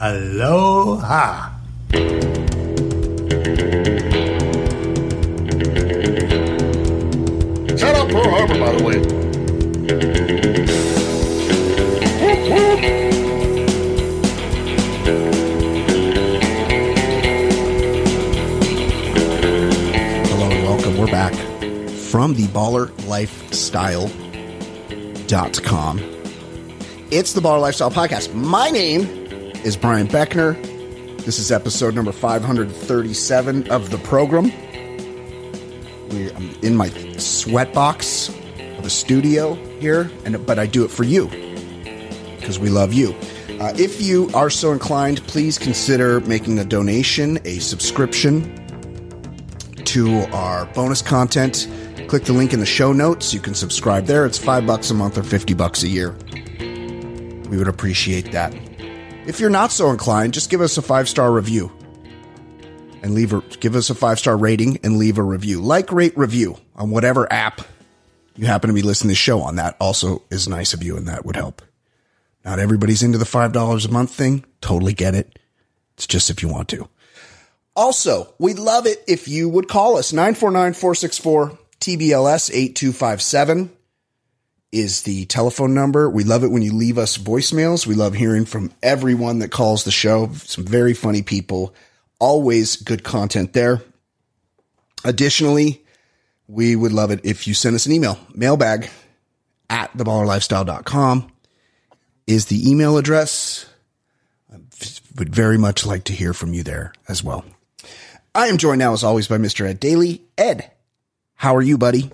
Aloha. Shout out Pearl Harbor, by the way. Hello and welcome. We're back from the ballerlifestyle.com. It's the Baller Lifestyle Podcast. My name is Brian Beckner. This is episode number 537 of the program. I'm in my sweatbox of a studio here, but I do it for you because we love you. If you are so inclined, please consider making a donation, a subscription to our bonus content. Click the link in the show notes. You can subscribe there. It's $5 a month or $50 a year. We would appreciate that. If you're not so inclined, just give us a 5-star review and give us a 5-star rating and leave a review. Like, rate, review on whatever app you happen to be listening to the show on. That also is nice of you, and that would help. Not everybody's into the $5 a month thing. Totally get it. It's just if you want to. Also, we'd love it if you would call us. 949-464-TBLS-8257 is the telephone number. We love it when you leave us voicemails. We love hearing from everyone that calls the show. Some very funny people. Always good content there. Additionally, we would love it if you send us an email. Mailbag at theballerlifestyle.com is the email address. I would very much like to hear from you there as well. I am joined now, as always, by Mr. Ed Daly. Ed, how are you, buddy?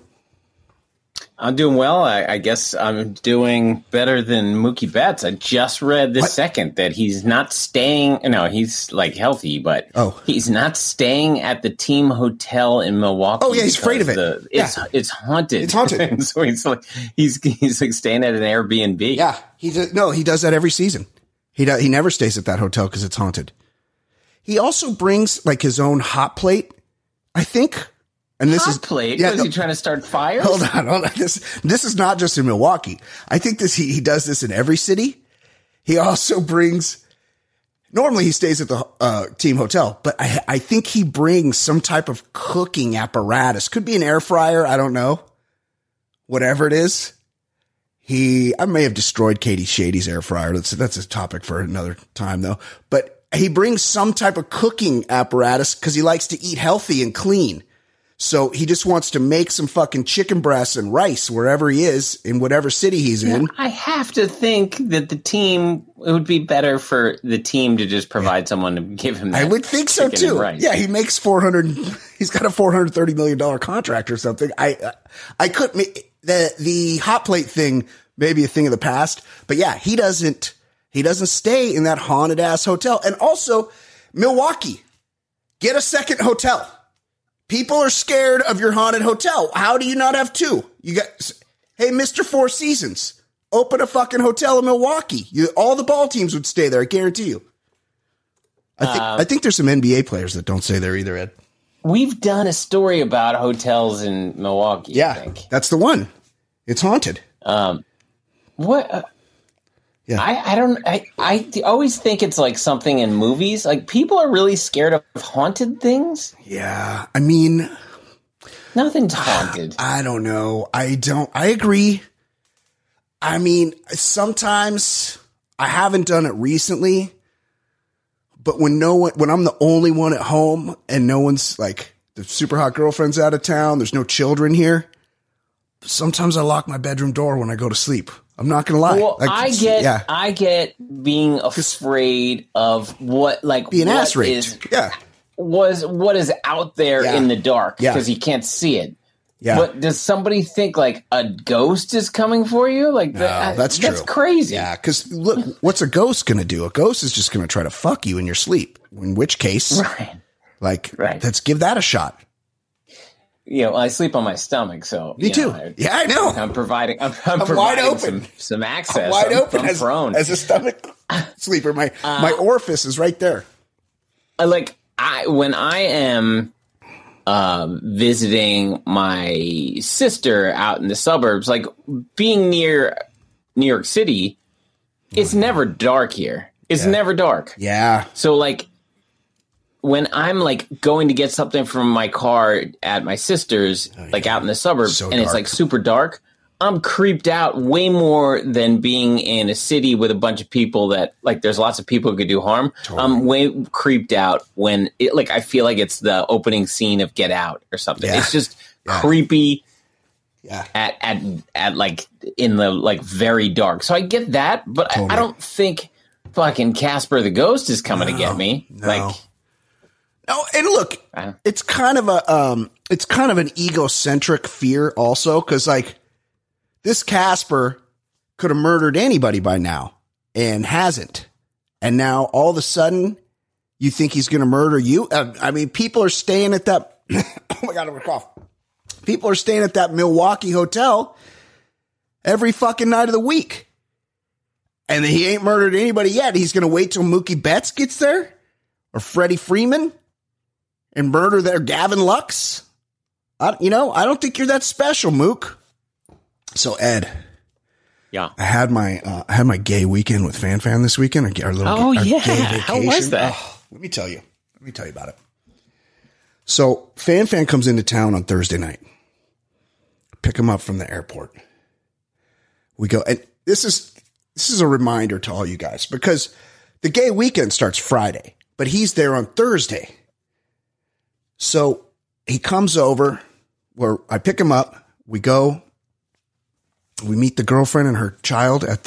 I'm doing well. I guess I'm doing better than Mookie Betts. I just read this second that he's not staying. No, he's like healthy, but he's not staying at the team hotel in Milwaukee. Oh yeah, he's afraid of it. It's haunted. It's haunted. And so he's like staying at an Airbnb. Yeah, he does that every season. He never stays at that hotel because it's haunted. He also brings like his own hot plate, I think. And this hot plate? Yeah, was he trying to start fires? Hold on. This is not just in Milwaukee. I think he does this in every city. He also brings, normally he stays at the team hotel, but I think he brings some type of cooking apparatus. Could be an air fryer. I don't know. Whatever it is. I may have destroyed Katie Shady's air fryer. That's a topic for another time though. But he brings some type of cooking apparatus because he likes to eat healthy and clean. So he just wants to make some fucking chicken breasts and rice wherever he is in whatever city he's in. I have to think that it would be better for the team to just provide someone to give him that. I would think so too. Yeah, he makes he's got a $430 million contract or something. I couldn't, the hot plate thing may be a thing of the past, but yeah, he doesn't stay in that haunted ass hotel. And also Milwaukee, get a second hotel. People are scared of your haunted hotel. How do you not have two? Hey, Mr. Four Seasons, open a fucking hotel in Milwaukee. All the ball teams would stay there. I guarantee you. I think there's some NBA players that don't stay there either, Ed. We've done a story about hotels in Milwaukee. Yeah, I think. That's the one. It's haunted. What? Yeah. I always think it's like something in movies. Like people are really scared of haunted things. Yeah. I mean, nothing's haunted. I don't know. I agree. I mean, sometimes I haven't done it recently, but when I'm the only one at home and no one's like the super hot girlfriend's out of town, there's no children here. Sometimes I lock my bedroom door when I go to sleep. I'm not gonna lie. Well, I get being afraid of being ass raped. What is out there in the dark because you can't see it. Yeah. But does somebody think like a ghost is coming for you? Like that's true. That's crazy. Yeah, because look, what's a ghost gonna do? A ghost is just gonna try to fuck you in your sleep. In which case, let's give that a shot. I sleep on my stomach, so me too. I know. I'm providing wide open. Some access. I'm wide open I'm prone. as a stomach sleeper. My orifice is right there. When I am visiting my sister out in the suburbs, like being near New York City, it's never dark here. It's never dark. Yeah. So like when I'm like going to get something from my car at my sister's, like out in the suburbs, and it's like super dark, I'm creeped out way more than being in a city with a bunch of people that like there's lots of people who could do harm. Totally. I'm way creeped out when it like I feel like it's the opening scene of Get Out or something. Yeah. It's just creepy. Yeah. At like in the like very dark. So I get that, but I don't think fucking Casper the Ghost is coming to get me. No. Like no, and look, it's kind of an egocentric fear also, because like this Casper could have murdered anybody by now and hasn't. And now all of a sudden you think he's going to murder you. I mean, people are staying at that. Oh my God, I'm going to cough. People are staying at that Milwaukee hotel every fucking night of the week. And he ain't murdered anybody yet. He's going to wait till Mookie Betts gets there or Freddie Freeman and murder their Gavin Lux. I don't think you're that special, Mook. So Ed, yeah, I had my gay weekend with FanFan this weekend. Our gay vacation. How was that? Let me tell you about it. So FanFan comes into town on Thursday night. Pick him up from the airport. We go, and this is a reminder to all you guys because the gay weekend starts Friday, but he's there on Thursday. So he comes over where I pick him up. We go. We meet the girlfriend and her child at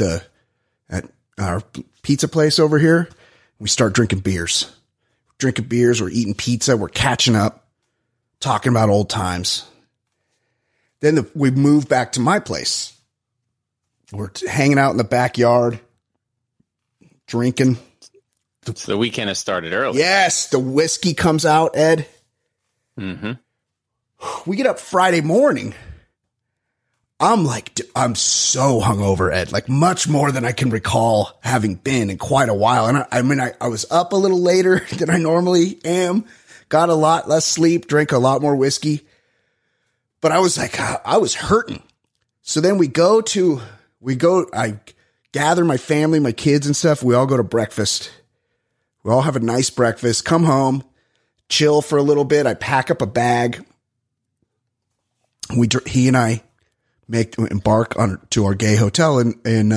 our pizza place over here. We start drinking beers. We're eating pizza. We're catching up, talking about old times. Then we move back to my place. We're hanging out in the backyard, drinking. So the weekend has started early. Yes, the whiskey comes out, Ed. Mm-hmm. We get up Friday morning. I'm so hungover, Ed, like much more than I can recall having been in quite a while. And I was up a little later than I normally am, got a lot less sleep, drank a lot more whiskey, but I was like, I was hurting. So then I gather my family, my kids and stuff. We all go to breakfast. We all have a nice breakfast, come home, chill for a little bit. I pack up a bag. He and I embark on to our gay hotel in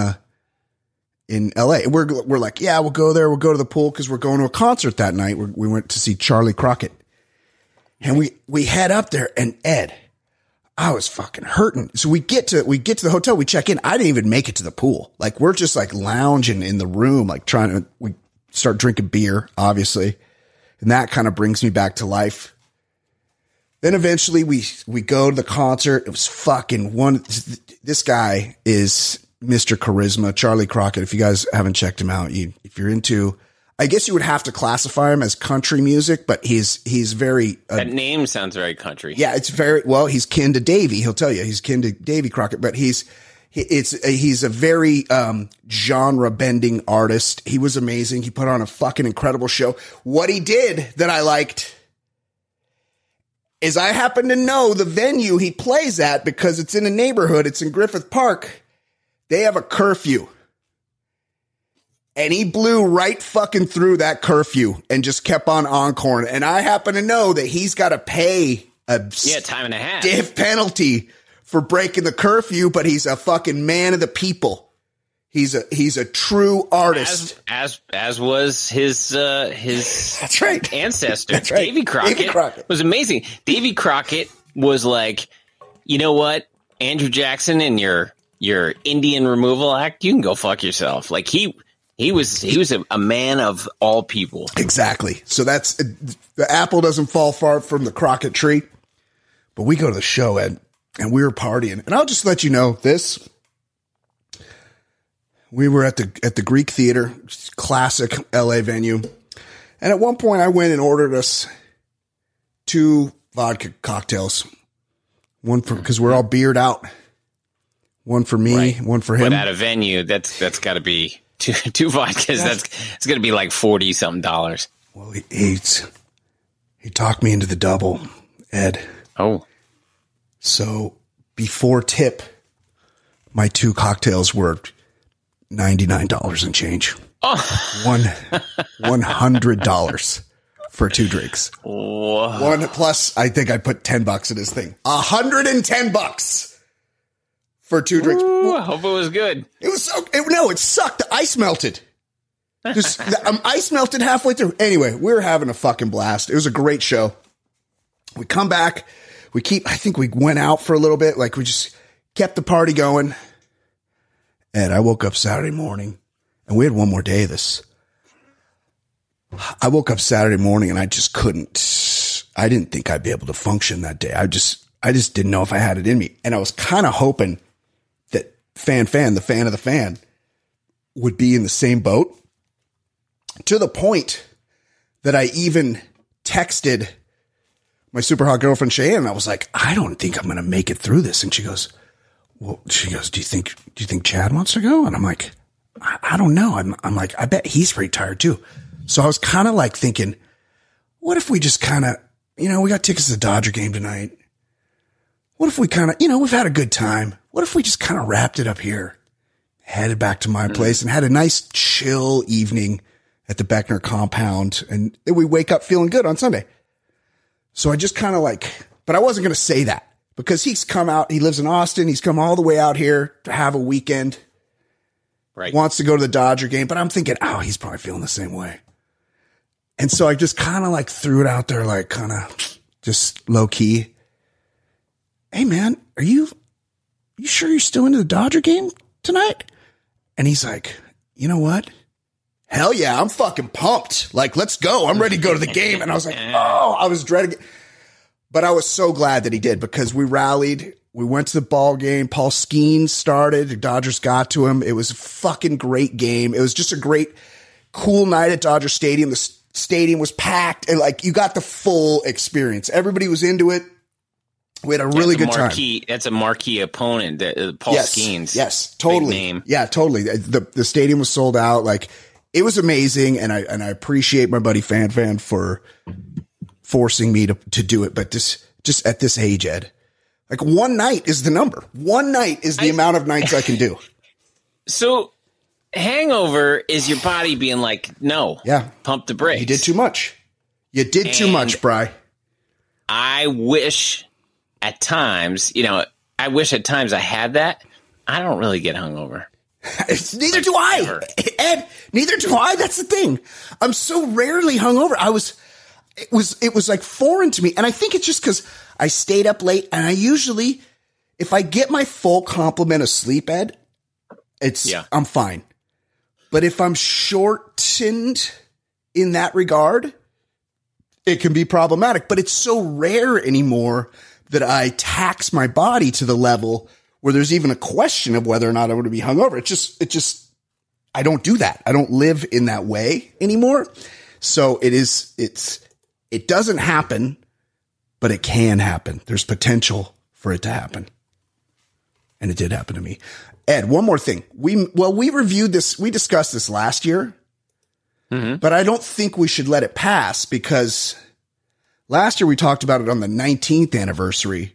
LA. We're like, yeah, we'll go there. We'll go to the pool because we're going to a concert that night. We went to see Charlie Crockett, and we head up there. And Ed, I was fucking hurting. So we get to the hotel. We check in. I didn't even make it to the pool. Like we're just like lounging in the room, like we start drinking beer, obviously, and that kind of brings me back to life. Then eventually we go to the concert. It was fucking this guy is Mr. Charisma, Charlie Crockett. If you guys haven't checked him out, if you're into, I guess you would have to classify him as country music, but he's very, that name sounds very country. Yeah. It's he's kin to Davy. He'll tell you he's kin to Davy Crockett, but he's a very, genre bending artist. He was amazing. He put on a fucking incredible show. What he did that I liked is I happen to know the venue he plays at because it's in a neighborhood. It's in Griffith Park. They have a curfew. And he blew right fucking through that curfew and just kept on encoring. And I happen to know that he's got to pay time and a half stiff penalty for breaking the curfew, but he's a fucking man of the people. He's a true artist, as was his that's right. ancestor. That's right. Davy Crockett was amazing. Davy Crockett was like, you know what, Andrew Jackson and your Indian removal act, you can go fuck yourself. Like he was a man of all people. Exactly. So that's the apple doesn't fall far from the Crockett tree. But we go to the show, Ed, and we were partying, and I'll just let you know this. We were at the Greek Theater, classic LA venue. And at one point I went and ordered us 2 vodka cocktails. One for, cause we're all beered out. One for me, right. One for him. But at a venue, that's gotta be two vodkas. It's gonna be like $40 something. Well, he talked me into the double, Ed. Oh. So before tip, my 2 cocktails were $99 and change. $100 for 2 drinks. Whoa. One plus, I think I put $10 in his thing. $110 for 2 drinks. Ooh, I hope it was good. It was it sucked. The ice melted. The ice melted halfway through. Anyway, we were having a fucking blast. It was a great show. We come back. I think we went out for a little bit. Like, we just kept the party going. And I woke up Saturday morning, and we had one more day of this. I woke up Saturday morning and I just I didn't think I'd be able to function that day. I just didn't know if I had it in me. And I was kind of hoping that the fan of the fan would be in the same boat, to the point that I even texted my super hot girlfriend Cheyenne, and I was like, I don't think I'm going to make it through this. And she goes, do you think Chad wants to go? And I'm like, I don't know. I'm like, I bet he's pretty tired too. So I was kind of like thinking, what if we just kind of, we got tickets to the Dodger game tonight. What if we kind of, we've had a good time. What if we just kind of wrapped it up here, headed back to my place, and had a nice chill evening at the Beckner compound, and we wake up feeling good on Sunday. So I just kind of but I wasn't going to say that, because he's come out. He lives in Austin. He's come all the way out here to have a weekend. Right. Wants to go to the Dodger game, but I'm thinking, he's probably feeling the same way. And so I just kind of threw it out there, kind of just low key. Hey man, are you sure you're still into the Dodger game tonight? And he's like, you know what? Hell yeah, I'm fucking pumped. Let's go. I'm ready to go to the game. And I was like, I was dreading it. But I was so glad that he did, because we rallied. We went to the ball game. Paul Skeens started. The Dodgers got to him. It was a fucking great game. It was just a great, cool night at Dodger Stadium. The stadium was packed, and you got the full experience. Everybody was into it. We had a really good time. That's a marquee opponent, Paul Skeens. Yes, totally. Big name. Yeah, totally. The stadium was sold out. It was amazing, and I appreciate my buddy Fan for forcing me to do it. But just at this age, Ed, one night is the number. One night is the amount of nights I can do. So hangover is your body being like, no, pump the brakes. You did too much. You did too much, Bri. I wish at times I had that. I don't really get hungover. Neither do I. Ed, neither do I. That's the thing. I'm so rarely hungover. It was foreign to me. And I think it's just because I stayed up late, and I usually, if I get my full complement of sleep, Ed, I'm fine. But if I'm shortened in that regard, it can be problematic. But it's so rare anymore that I tax my body to the level where there's even a question of whether or not I would be hungover. It just, I don't do that. I don't live in that way anymore. So it doesn't happen, but it can happen. There's potential for it to happen. And it did happen to me. Ed, one more thing. We reviewed this. We discussed this last year, but I don't think we should let it pass, because last year we talked about it on the 19th anniversary.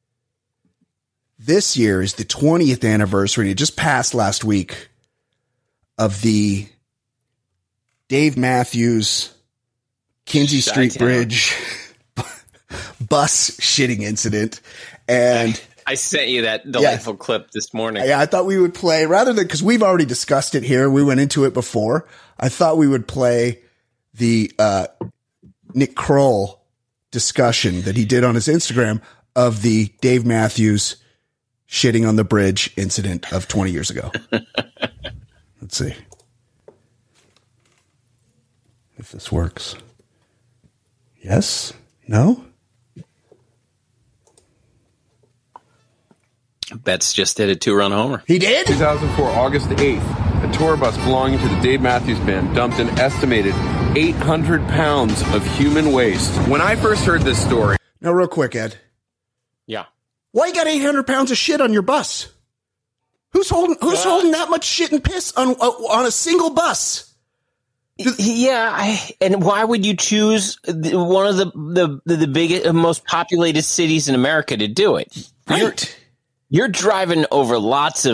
This year is the 20th anniversary. It just passed last week of the Dave Matthews Kinsey Street Bridge bus shitting incident. And I sent you that delightful clip this morning. Yeah, I thought we would play, rather than, because we've already discussed it here. We went into it before. I thought we would play the Nick Kroll discussion that he did on his Instagram of the Dave Matthews shitting on the bridge incident of 20 years ago. Let's see if this works. Yes? No? Betts just did a 2-run homer. He did? 2004, August 8th, a tour bus belonging to the Dave Matthews Band dumped an estimated 800 pounds of human waste. When I first heard this story... Now, real quick, Ed. Yeah. Why you got 800 pounds of shit on your bus? Who's holding that much shit and piss on a single bus? Yeah, and why would you choose one of the biggest, most populated cities in America to do it? Right. You're driving over lots of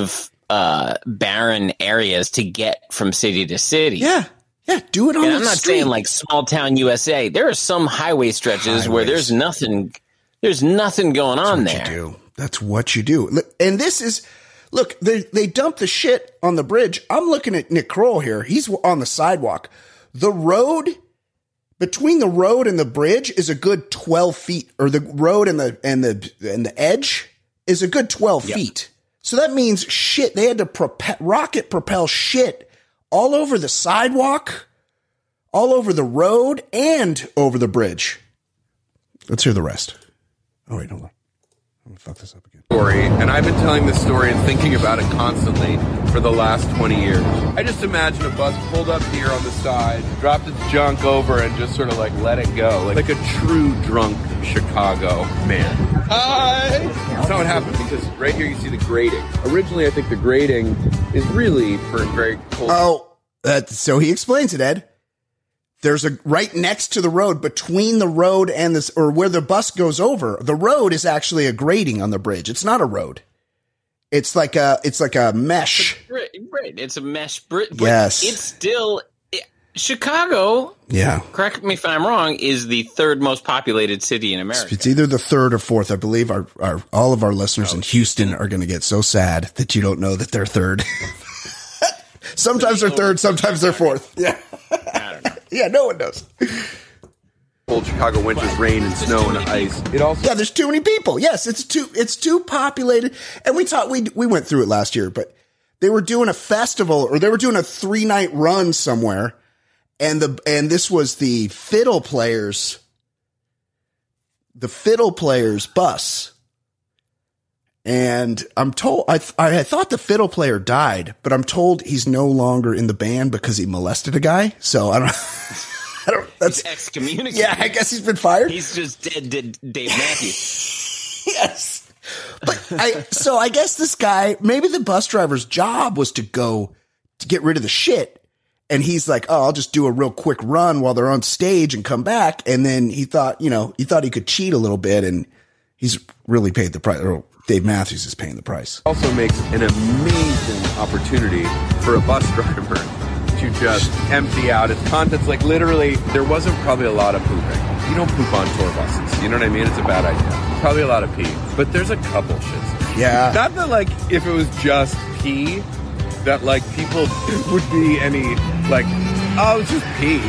barren areas to get from city to city. Yeah. Yeah, do it on the street. I'm not saying like small town USA. There are some highway stretches where there's nothing going on there. That's what you do. And this is, look, they dump the shit on the bridge. I'm looking at Nick Kroll here. He's on the sidewalk. The road, between the road and the bridge is a good 12 feet, or the road and the edge is a good 12 feet. So that means shit. They had to rocket propel shit all over the sidewalk, all over the road, and over the bridge. Let's hear the rest. Oh, wait, hold on. I'm going to fuck this up again. Story, and I've been telling this story and thinking about it constantly for the last 20 years. I just imagine a bus pulled up here on the side, dropped its junk over, and just sort of like let it go. Like a true drunk Chicago man. Hi! That's not what happened, because right here you see the grading. Originally, I think the grading is really for very cold... Oh, so he explains it, Ed. There's a right next to the road, between the road and this, or where the bus goes over. The road is actually a grading on the bridge. It's not a road. It's like a mesh. Right. It's a mesh bridge. Yes. It's still Chicago. Yeah. Correct me if I'm wrong. Is the third most populated city in America. It's either the third or fourth. I believe all of our listeners in Houston are going to get so sad that you don't know that they're third. Sometimes they're third, sometimes they're fourth. Yeah. I don't know. Yeah, no one knows. Cold Chicago winters, rain and snow and ice. It also there's too many people. Yes, it's too populated. And we went through it last year, but they were doing a festival, or they were doing a 3-night run somewhere, and this was the fiddle players bus. And I'm told, I thought the fiddle player died, but I'm told he's no longer in the band because he molested a guy. So I don't, that's he's excommunicated. Yeah, I guess he's been fired. He's just dead Dave Matthews. Yes. But I guess this guy, maybe the bus driver's job was to go to get rid of the shit. And he's like, oh, I'll just do a real quick run while they're on stage and come back. And then he thought he could cheat a little bit, and he's really paid the price. Or Dave Matthews is paying the price. Also makes an amazing opportunity for a bus driver to just empty out its contents. Like literally, there wasn't probably a lot of pooping. You don't poop on tour buses. You know what I mean? It's a bad idea. Probably a lot of pee. But there's a couple shits. Yeah. Not that like if it was just pee, that like people would be any like, oh, it's just pee.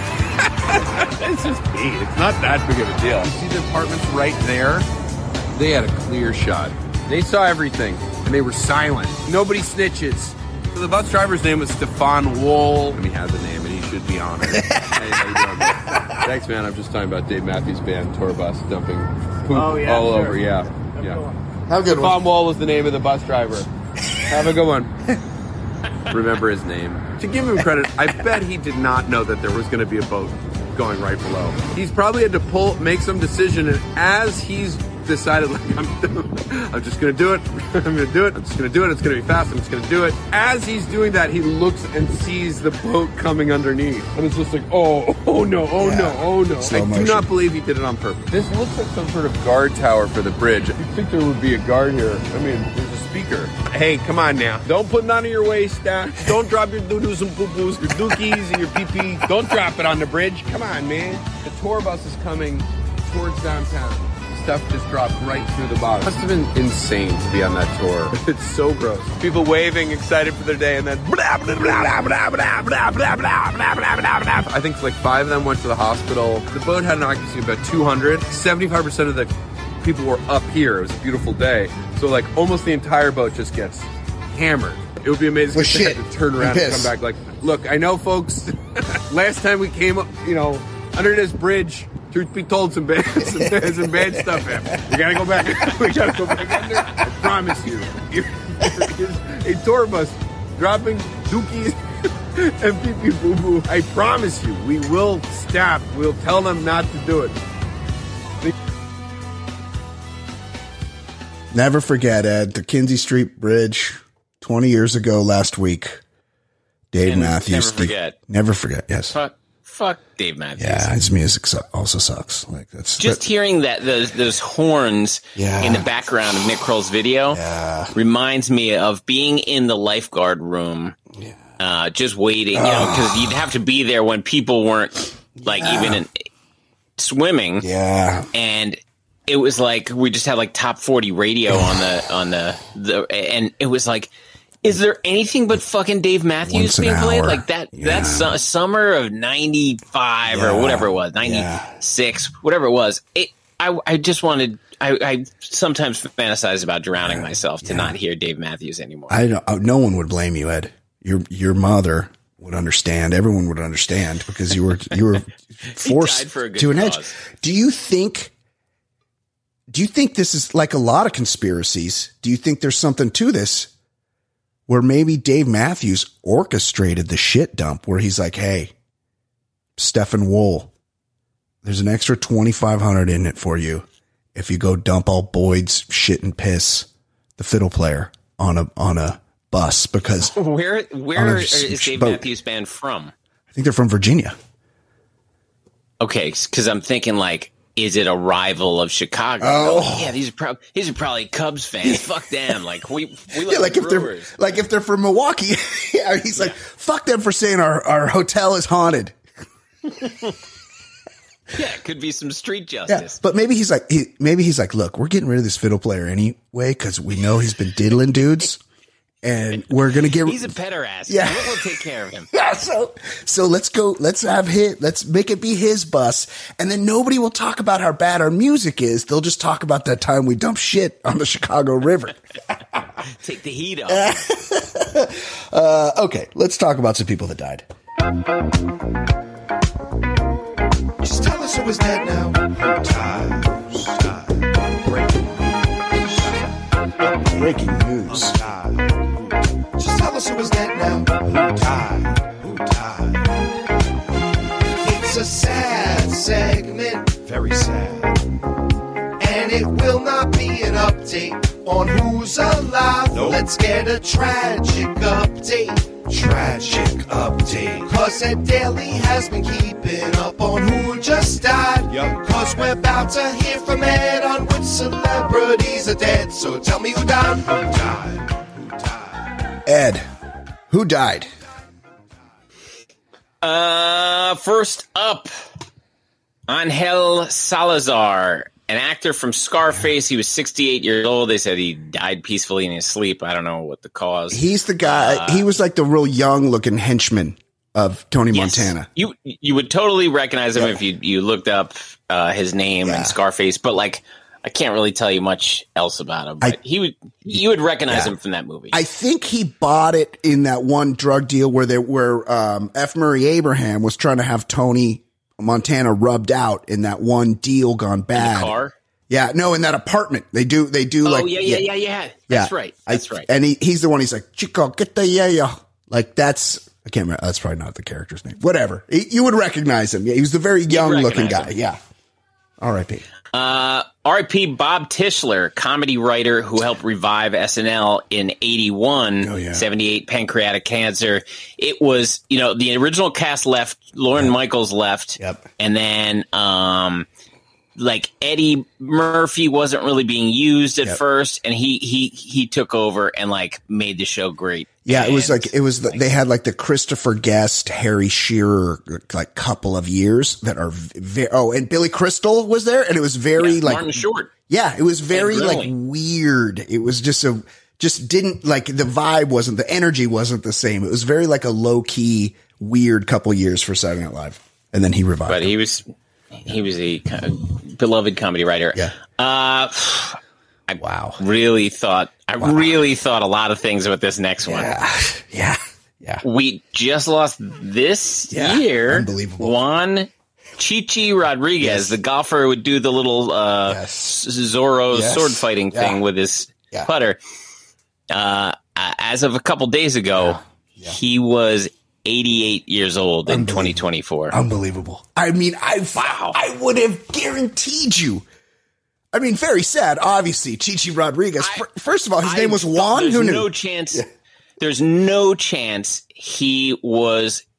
It's just pee. It's not that big of a deal. You see the apartments right there? They had a clear shot. They saw everything, and they were silent. Nobody snitches. So the bus driver's name was Stefan Wohl. And he had the name, and he should be honored. Hey, how you doing, man? Thanks, man. I'm just talking about Dave Matthews Band tour bus dumping poop all over. Yeah. Have a good one. Stefan Wohl was the name of the bus driver. Have a good one. Remember his name. To give him credit, I bet he did not know that there was going to be a boat going right below. He's probably had to make some decision, and as he's decided, like, I'm just going to do it. I'm going to do it. I'm just going to do it. It's going to be fast. I'm just going to do it. As he's doing that, he looks and sees the boat coming underneath. And it's just like, oh no. I do not believe he did it on purpose. This looks like some sort of guard tower for the bridge. You'd think there would be a guard here. I mean, there's a speaker. Hey, come on now. Don't put none on your waist. Don't drop your doo-doos and poo-poos, your dookies and your pee-pee. Don't drop it on the bridge. Come on, man. The tour bus is coming towards downtown. Stuff just dropped right through the bottom. Must have been insane to be on that tour. It's so gross. People waving, excited for their day, and then blah, blah, blah, blah, blah, blah, blah, blah, blah, blah, blah, blah, blah. I think like 5 of them went to the hospital. The boat had an occupancy of about 200. 75% of the people were up here. It was a beautiful day. So like almost the entire boat just gets hammered. It would be amazing if they had to turn around and come back like, look, I know, folks, last time we came up, under this bridge, truth be told, some bad stuff happened. We gotta go back. Under. I promise you. A tour bus dropping dookies and pee-pee boo-boo. I promise you, we will stop. We'll tell them not to do it. Never forget, Ed, the Kinsey Street Bridge, 20 years ago last week. Dave Matthews. Never forget. Never forget, yes. fuck Dave Matthews. Yeah, his music also sucks. Like that's just hearing that those horns in the background of Nick Kroll's video reminds me of being in the lifeguard room, just waiting. You know, because you'd have to be there when people weren't like even swimming. Yeah, and it was like we just had like top 40 radio on the and it was like. Is there anything but fucking Dave Matthews being played like that? Yeah. That's summer of 95 or whatever it was, 96, whatever it was. I just wanted. I sometimes fantasize about drowning myself to not hear Dave Matthews anymore. No one would blame you, Ed. Your mother would understand. Everyone would understand because you were forced to an edge. Do you think this is like a lot of conspiracies? Do you think there's something to this? Where maybe Dave Matthews orchestrated the shit dump where he's like, hey, Stephen Wool, there's an extra $2,500 in it for you if you go dump all Boyd's shit and piss, the fiddle player, on a bus. Because where is Dave Matthews Band from? I think they're from Virginia. Okay, because I'm thinking like, is it a rival of Chicago? Oh, yeah, these are probably Cubs fans. Fuck them. Like we like if they're from Milwaukee. He's like, fuck them for saying our hotel is haunted. Yeah, it could be some street justice. Yeah, but maybe he's like, look, we're getting rid of this fiddle player anyway because we know he's been diddling dudes. And we're going to get... He's a pederast. Yeah. We'll take care of him. Yeah, so let's make it be his bus. And then nobody will talk about how bad our music is. They'll just talk about that time we dumped shit on the Chicago River. Take the heat off. Okay, let's talk about some people that died. Just tell us who is dead now. Who died? Breaking news. Just tell us who is dead now. Who died? Who died? It's a sad segment. Very sad. And it will not be an update on who's alive. Nope. Let's get a tragic update. Tragic update. Cause Ed Daly has been keeping up on who just died. Yep. Cause we're about to hear from Ed on which celebrities are dead. So tell me who died. Who died? Who died? Ed, who died? First up, Angel Salazar. An actor from Scarface. He was 68 years old. They said he died peacefully in his sleep. I don't know what the cause. He's the guy. He was like the real young looking henchman of Tony Montana. You would totally recognize him if you looked up his name and Scarface. But like, I can't really tell you much else about him. But you would recognize him from that movie. I think he bought it in that one drug deal where F. Murray Abraham was trying to have Tony Montana rubbed out in that one deal gone bad. In the car? Yeah, no, in that apartment. They do like yeah. That's right. And he's the one, he's like, Chico, get the yeah. Like I can't remember. That's probably not the character's name. Whatever. You would recognize him. Yeah, he was the very young looking guy. Him. Yeah. R.I.P. R.I.P. Bob Tischler, comedy writer who helped revive SNL in 81, 78 pancreatic cancer. It was, the original cast left, Lorne Michaels left, and then like Eddie Murphy wasn't really being used at first, and he took over and like made the show great. Yeah, they had like the Christopher Guest, Harry Shearer like couple of years that are and Billy Crystal was there, and it was very like Martin Short. Yeah, it was very like weird. It was just didn't like the vibe wasn't, the energy wasn't the same. It was very like a low key weird couple years for Saturday Night Live, and then he revived. But he was a beloved comedy writer. Yeah. I really thought a lot of things about this next one. Yeah. We just lost this year. Unbelievable. Juan Chichi Rodriguez, the golfer who would do the little Zorro sword fighting thing with his putter. As of a couple days ago, he was 88 years old in 2024. Unbelievable. I mean, I would have guaranteed you. I mean, very sad, obviously. Chichi Rodriguez. First of all, his name was Juan. There's no chance. There's no chance he was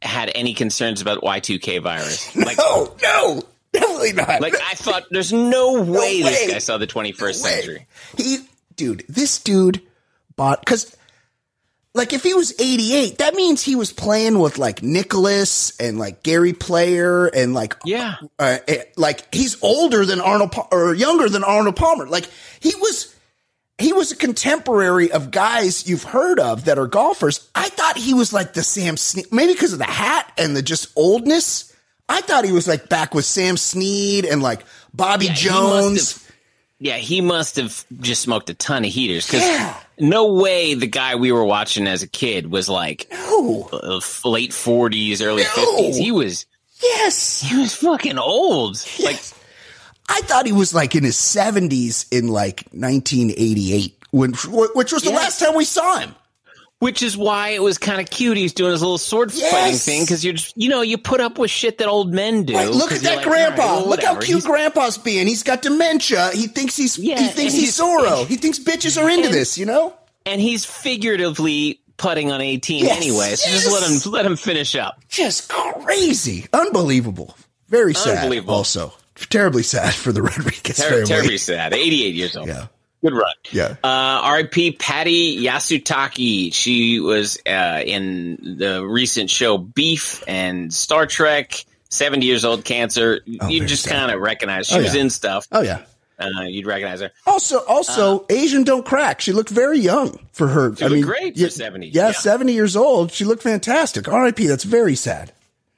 had any concerns about Y2K virus. Like, no, definitely not. Like, I thought, there's no way this guy saw the 21st century. This dude bought, because, like, if he was 88, that means he was playing with, like, Nicholas and, like, Gary Player and, like, like, he's older than or younger than Arnold Palmer. Like, he was a contemporary of guys you've heard of that are golfers. I thought he was like the Sam Snead, maybe because of the hat and the just oldness. I thought he was like back with Sam Snead and like Bobby Jones. He must have just smoked a ton of heaters, because no way the guy we were watching as a kid was like late 40s, early 50s. He was fucking old. Yes. Like, I thought he was like in his 70s in like 1988, which was the last time we saw him. Which is why it was kind of cute. He's doing his little sword fighting thing, because you're just, you put up with shit that old men do. Right, look at that like, grandpa. Right, well, look how cute grandpa's being. He's got dementia. He thinks he's Zorro. He thinks bitches are into this, And he's figuratively putting on 18 anyway. So just let him finish up. Just crazy. Unbelievable. Very sad also. Terribly sad for the Rodriguez family. Terribly sad. 88 years old. Yeah. Good run. Yeah. R.I.P. Patty Yasutaki. She was in the recent show Beef and Star Trek. 70 years old, cancer. You just kind of recognize she was in stuff. Oh yeah. You'd recognize her. Also, Asian don't crack. She looked very young for her. She looked great for 70. Yeah, 70 years old. She looked fantastic. R.I.P. That's very sad.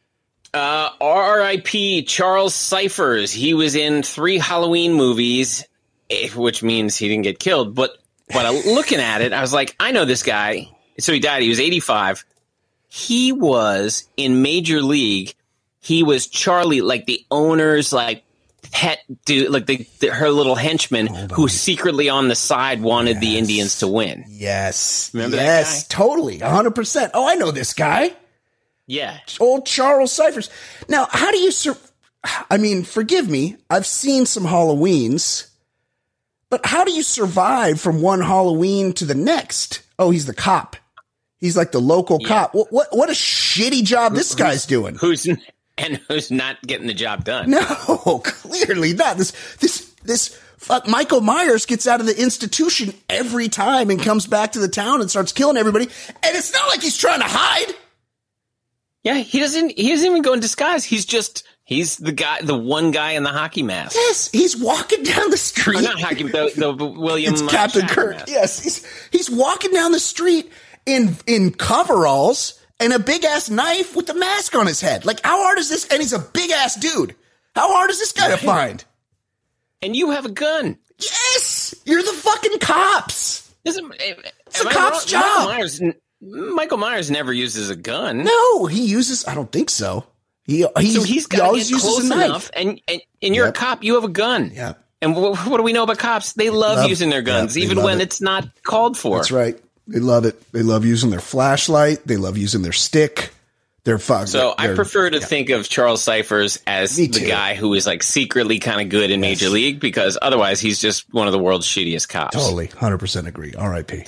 R.I.P. Charles Cyphers. He was in 3 Halloween movies, which means he didn't get killed. But looking at it, I was like, I know this guy. So he died. He was 85. He was in Major League. He was Charlie, like the owner's like pet dude, like her little henchman who secretly on the side wanted the Indians to win. Yes. Remember that guy? Totally. 100%. Oh, I know this guy. Yeah. Old Charles Cyphers. Now, how do you forgive me. I've seen some Halloweens, but how do you survive from one Halloween to the next? Oh, he's the cop. He's like the local cop. What a shitty job this guy's doing. Who's not getting the job done. No, clearly not. This Michael Myers gets out of the institution every time and comes back to the town and starts killing everybody. And it's not like he's trying to hide. Yeah, he doesn't even go in disguise. He's the one guy in the hockey mask. Yes, he's walking down the street. Oh, not hockey, the William. It's Captain Kirk. Mask. Yes, he's walking down the street in coveralls and a big ass knife with the mask on his head. Like, how hard is this? And he's a big ass dude. How hard is this guy to find? And you have a gun. Yes, you're the fucking cops. It's a cop's job. Michael Myers never uses a gun. No, he uses. I don't think so. He's got to get close enough, and you're a cop. You have a gun. Yeah. And what do we know about cops? They love using their guns, even when it's not called for. That's right. They love it. They love using their flashlight. They love using their stick. They're fun. So I prefer to think of Charles Cyphers as the guy who is like secretly kind of good in Major League, because otherwise he's just one of the world's shittiest cops. Totally. 100% agree. R.I.P.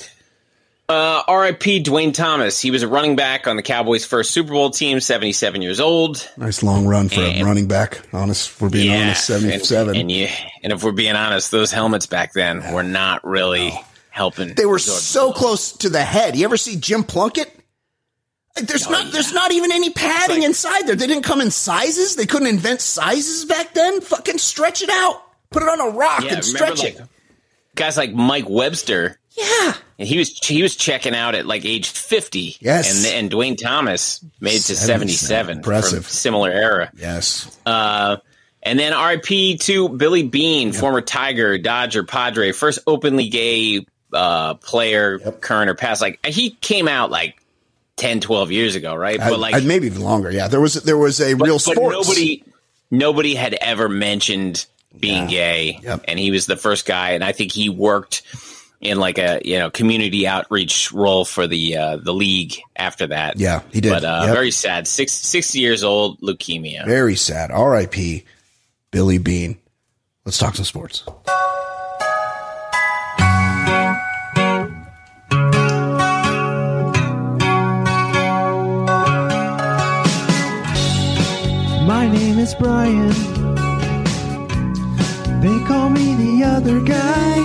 R.I.P. Dwayne Thomas. He was a running back on the Cowboys' first Super Bowl team, 77 years old. Nice long run for a running back. Honest, we're being honest, 77. And if we're being honest, those helmets back then were not really helping. They were so close to the head. You ever see Jim Plunkett? There's not even any padding inside there. They didn't come in sizes. They couldn't invent sizes back then. Fucking stretch it out. Put it on a rock and stretch it. Guys like Mike Webster. Yeah. And he was checking out at like age 50. Yes. And Dwayne Thomas made it to 77. Impressive. From similar era. Yes. And then RIP to Billy Beane, former Tiger, Dodger, Padre, first openly gay player, current or past. Like, he came out like 10, 12 years ago, right? But like maybe even longer. Yeah. There was a real sports. But nobody had ever mentioned being gay. Yep. And he was the first guy. And I think he worked in like a community outreach role for the league after that. Yeah, he did. But very sad. 60 years old, leukemia. Very sad. R.I.P. Billy Beane. Let's talk some sports. as Brian. They call me the other guy.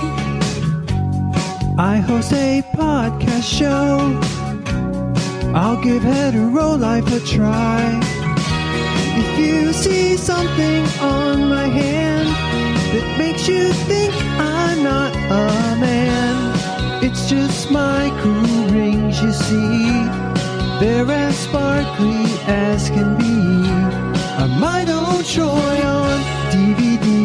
I host a podcast show. I'll give hetero life a try. If you see something on my hand that makes you think I'm not a man, it's just my cool rings, you see. They're as sparkly as can be. I might own Troy on DVD.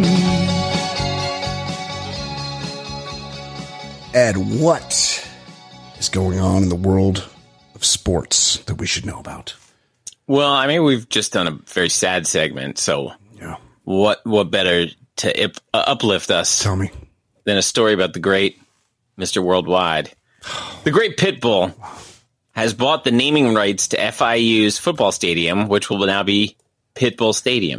Ed, what is going on in the world of sports that we should know about? Well, I mean, we've just done a very sad segment, so yeah. What better to uplift us Tell me. than a story about the great Mr. Worldwide. The great Pitbull has bought the naming rights to FIU's football stadium, which will now be Pitbull Stadium.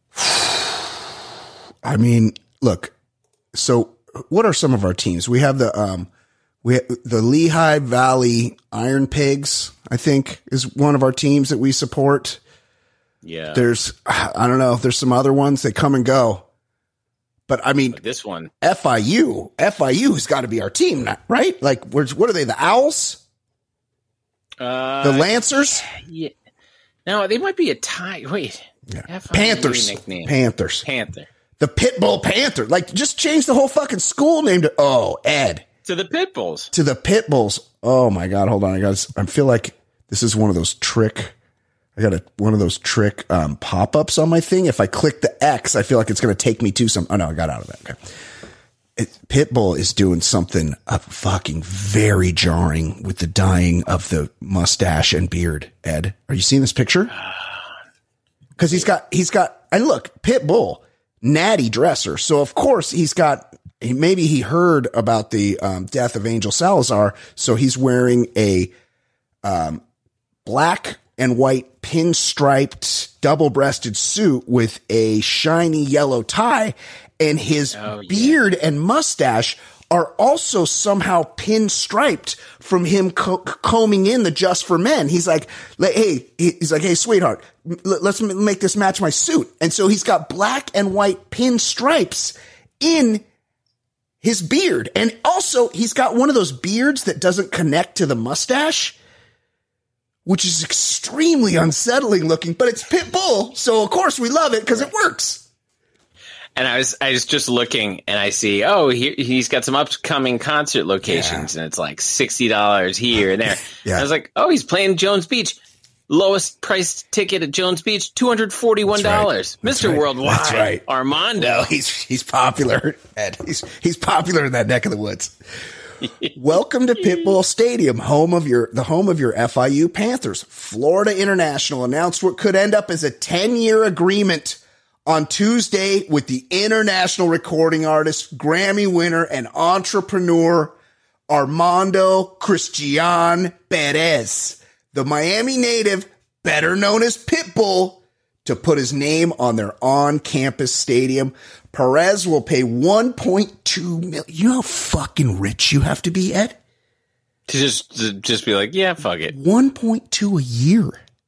I mean, look, so what are some of our teams? We have the Lehigh Valley Iron Pigs, I think, is one of our teams that we support. Yeah. There's, I don't know, there's some other ones that come and go. But I mean, like this one, FIU has got to be our team, right? Like, what are they? The Owls? The Lancers? Yeah. No, they might be a tie. Wait. Yeah. Panthers. Nickname. Panthers. Panther. The Pitbull Panther. Like, just change the whole fucking school name to, Ed. To the Pitbulls. To the Pitbulls. Oh my God. Hold on. I feel like this is one of those trick pop-ups on my thing. If I click the X, I feel like it's going to take me to some. Oh no, I got out of that. Okay. Pitbull is doing something fucking very jarring with the dyeing of the mustache and beard. Ed, are you seeing this picture? Because he's got, and look, Pitbull, natty dresser. So of course maybe he heard about the death of Angel Salazar. So he's wearing a black and white pinstriped double-breasted suit with a shiny yellow tie, and his beard and mustache are also somehow pinstriped from him combing in the Just for Men. He's like, hey, sweetheart, let's make this match my suit. And so he's got black and white pinstripes in his beard. And also he's got one of those beards that doesn't connect to the mustache, which is extremely unsettling looking, but it's Pitbull. So of course we love it because it works. And I was just looking and I see, he's got some upcoming concert locations and it's like $60 here and there. Yeah. I was like, he's playing Jones Beach. Lowest price ticket at Jones Beach, $241. That's Mr. right. Worldwide. That's right. Armando. Well, he's popular, Ed. He's popular in that neck of the woods. Welcome to Pitbull Stadium, the home of your FIU Panthers. Florida International announced what could end up as a 10-year agreement on Tuesday with the international recording artist, Grammy winner, and entrepreneur Armando Christian Perez, the Miami native, better known as Pitbull, to put his name on their on-campus stadium. Perez will pay $1.2 million. You know how fucking rich you have to be, Ed? To just be like, yeah, fuck it. $1.2 a year.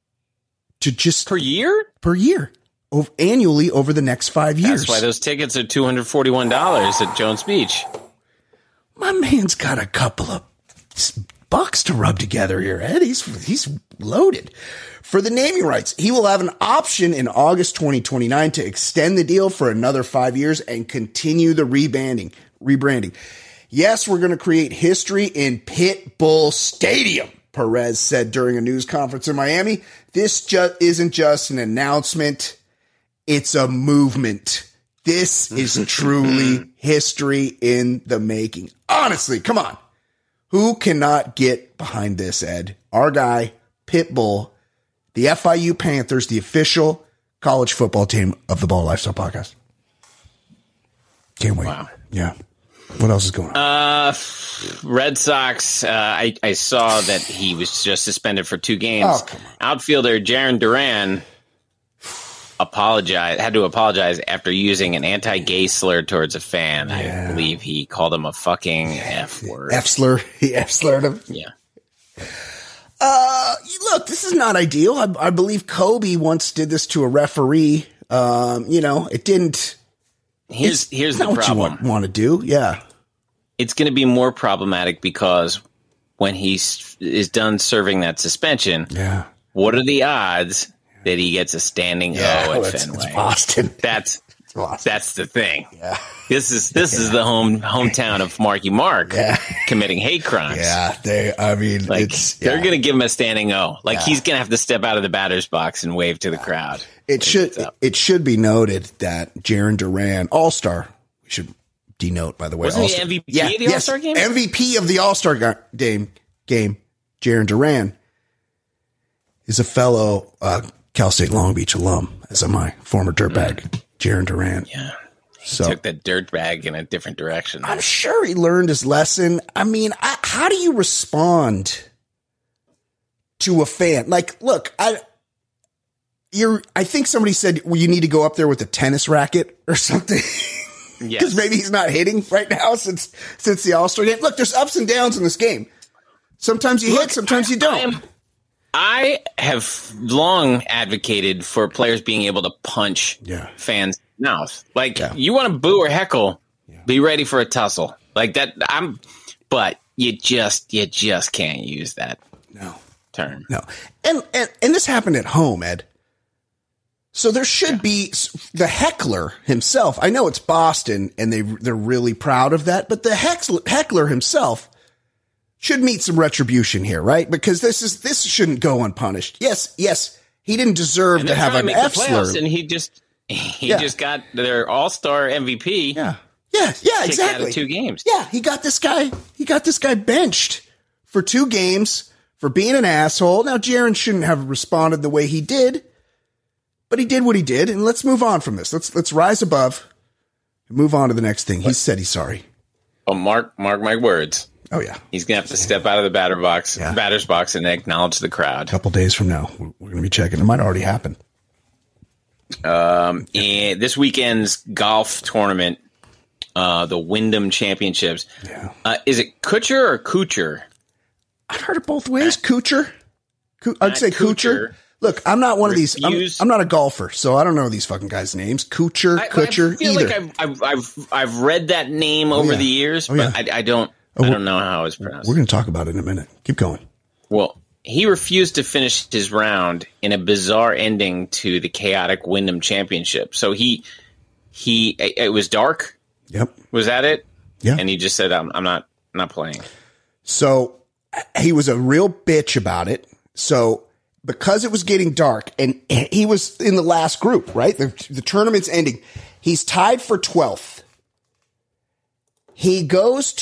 Per year? Per year. Annually over the next 5 years. That's why those tickets are $241 at Jones Beach. My man's got a couple of bucks to rub together here, Ed. He's loaded. For the naming rights, he will have an option in August 2029 to extend the deal for another 5 years and continue the rebranding. Yes, we're going to create history in Pitbull Stadium, Perez said during a news conference in Miami. This isn't just an announcement. It's a movement. This is truly history in the making. Honestly, come on. Who cannot get behind this, Ed? Our guy, Pitbull, the FIU Panthers, the official college football team of the Ball Lifestyle Podcast. Can't wait. Wow. Yeah. What else is going on? Red Sox, I saw that he was just suspended for 2 games. Oh, come on. Outfielder Jarren Duran had to apologize after using an anti-gay slur towards a fan. Yeah. I believe he called him a fucking F word. F-slur. He F-slurred him. Yeah. Look, this is not ideal. I believe Kobe once did this to a referee It didn't. Here's the what problem. You want to do, yeah. It's going to be more problematic because when he is done serving that suspension, what are the odds that he gets a standing O at Fenway? It's Boston. That's the thing. Yeah. This is the hometown of Marky Mark committing hate crimes. Yeah, they're going to give him a standing O. He's going to have to step out of the batter's box and wave to the crowd. It should be noted that Jarren Duran, All-Star, we should denote, by the way. Wasn't he MVP of the All-Star game? MVP of the All-Star game, Jarren Duran, is a fellow Cal State Long Beach alum, as am I, former dirtbag, Jarren Duran. Yeah. He took that dirtbag in a different direction. I'm sure he learned his lesson. I mean, how do you respond to a fan? Look, I think somebody said, well, you need to go up there with a tennis racket or something. Because maybe he's not hitting right now since the All-Star game. Look, there's ups and downs in this game. Sometimes you hit, sometimes you don't. I have long advocated for players being able to punch fans' mouth. You want to boo or heckle, be ready for a tussle. But you just can't use that term. No. And this happened at home, Ed. So there should be the heckler himself. I know it's Boston and they're really proud of that, but the heckler himself should meet some retribution here, right? Because this shouldn't go unpunished. Yes, he didn't deserve to have an F slur. And he just got their All-Star MVP. Yeah, exactly. Out of 2 games. Yeah, he got this guy benched for 2 games for being an asshole. Now, Jarren shouldn't have responded the way he did. But he did what he did, and let's move on from this. Let's rise above and move on to the next thing. He said he's sorry. Oh, mark my words. Oh yeah, he's gonna have to step out of the batter's box, and acknowledge the crowd. A couple days from now, we're gonna be checking. It might already happen. And this weekend's golf tournament, the Wyndham Championships. Yeah. Is it Kuchar or Kuchar? I've heard it both ways. Kuchar. I'd say Kuchar. Look, I'm not one of these. I'm not a golfer, so I don't know these fucking guys' names. Kuchar, I feel either. Like I've read that name over the years, but I don't know how it's pronounced. We're going to talk about it in a minute. Keep going. Well, he refused to finish his round in a bizarre ending to the chaotic Wyndham Championship. So it was dark. Yep. Was that it? Yeah. And he just said, I'm not playing. So he was a real bitch about it. So because it was getting dark and he was in the last group, right? The tournament's ending. He's tied for 12th. He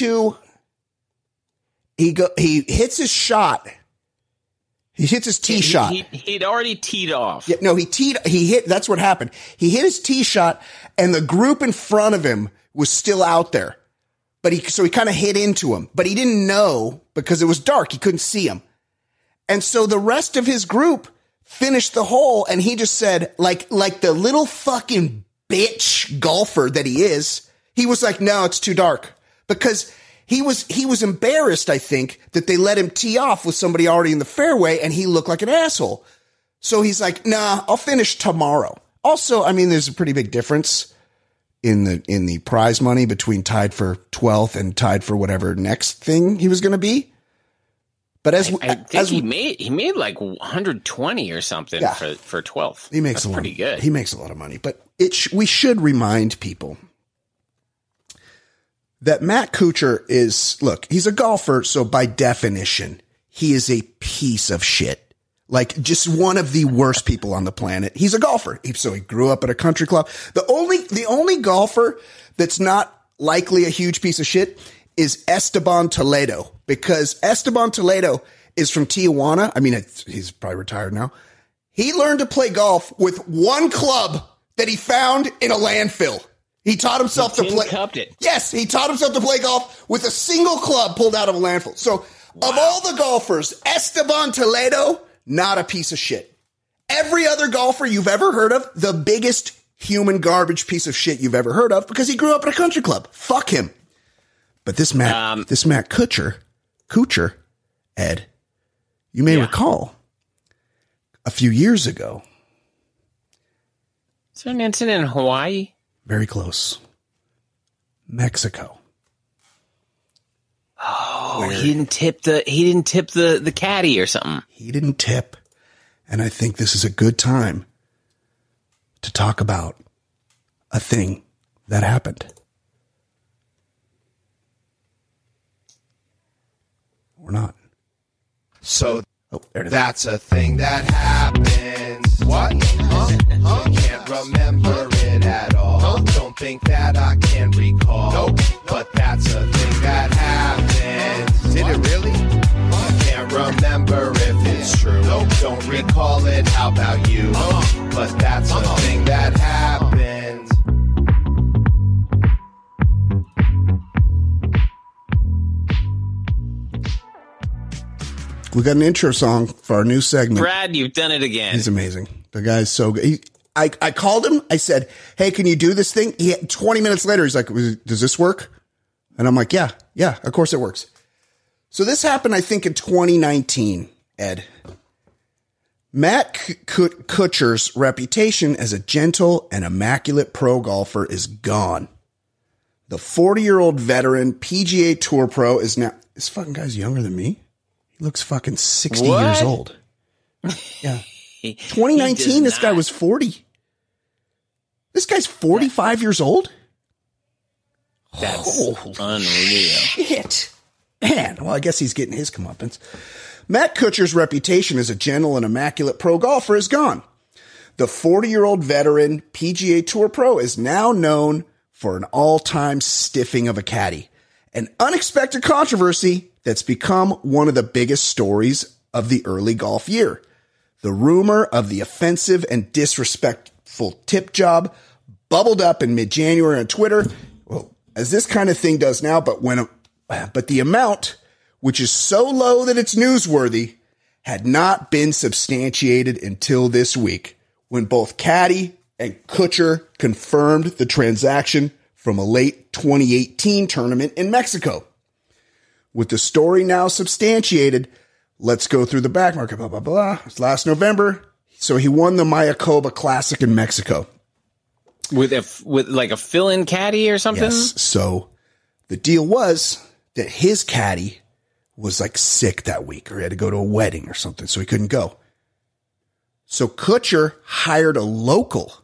hits his shot. He hits his tee shot. He'd already teed off. Yeah, no, he hit. That's what happened. He hit his tee shot and the group in front of him was still out there. So he kind of hit into him, but he didn't know because it was dark. He couldn't see him. And so the rest of his group finished the hole and he just said, like the little fucking bitch golfer that he is, he was like, no, it's too dark. Because he was embarrassed, I think, that they let him tee off with somebody already in the fairway and he looked like an asshole. So he's like, nah, I'll finish tomorrow. Also, I mean, there's a pretty big difference in the prize money between tied for 12th and tied for whatever next thing he was going to be. But I think he made like 120 or something for 12th. He makes That's pretty good. He makes a lot of money. But we should remind people that Matt Kuchar he's a golfer, so by definition, he is a piece of shit. Like just one of the worst people on the planet. He's a golfer. So he grew up at a country club. The only golfer that's not likely a huge piece of shit is Esteban Toledo, because Esteban Toledo is from Tijuana. I mean, he's probably retired now. He learned to play golf with one club that he found in a landfill. He taught himself to play. Yes, he taught himself to play golf with a single club pulled out of a landfill. So of all the golfers, Esteban Toledo, not a piece of shit. Every other golfer you've ever heard of, the biggest human garbage piece of shit you've ever heard of, because he grew up at a country club. Fuck him. But this Matt Kuchar, Ed, you may recall a few years ago, Is there an incident in Hawaii? Very close. Mexico. Oh, he didn't tip the caddy or something. He didn't tip. And I think this is a good time to talk about a thing that happened. Or not. So that's a thing that happens. What? Huh? Can't remember it at all. Don't think that I can recall. But that's a thing that happens. Did it really? Can't remember if it's true. Don't recall it. How about you? But that's a thing that happens. We got an intro song for our new segment. Brad, you've done it again. He's amazing. The guy's so good. I called him. I said, hey, can you do this thing? 20 minutes later, he's like, does this work? And I'm like, yeah, of course it works. So this happened, I think, in 2019, Ed. Matt Kuchar's reputation as a gentle and immaculate pro golfer is gone. The 40-year-old veteran PGA Tour pro is now... This fucking guy's younger than me. He looks fucking 60 years old. Yeah. 2019, this guy was 40. This guy's 45 years old? That's unreal. Shit. Man, well, I guess he's getting his comeuppance. Matt Kuchar's reputation as a gentle and immaculate pro golfer is gone. The 40-year-old veteran PGA Tour pro is now known for an all-time stiffing of a caddy. An unexpected controversy that's become one of the biggest stories of the early golf year. The rumor of the offensive and disrespectful tip job bubbled up in mid-January on Twitter, well, as this kind of thing does now, but the amount, which is so low that it's newsworthy, had not been substantiated until this week, when both Caddy and Kuchar confirmed the transaction from a late 2018 tournament in Mexico. With the story now substantiated, let's go through the back market, blah, blah, blah. It's last November. So he won the Mayakoba Classic in Mexico. With like a fill-in caddy or something? Yes. So the deal was that his caddy was like sick that week, or he had to go to a wedding or something, so he couldn't go. So Kuchar hired a local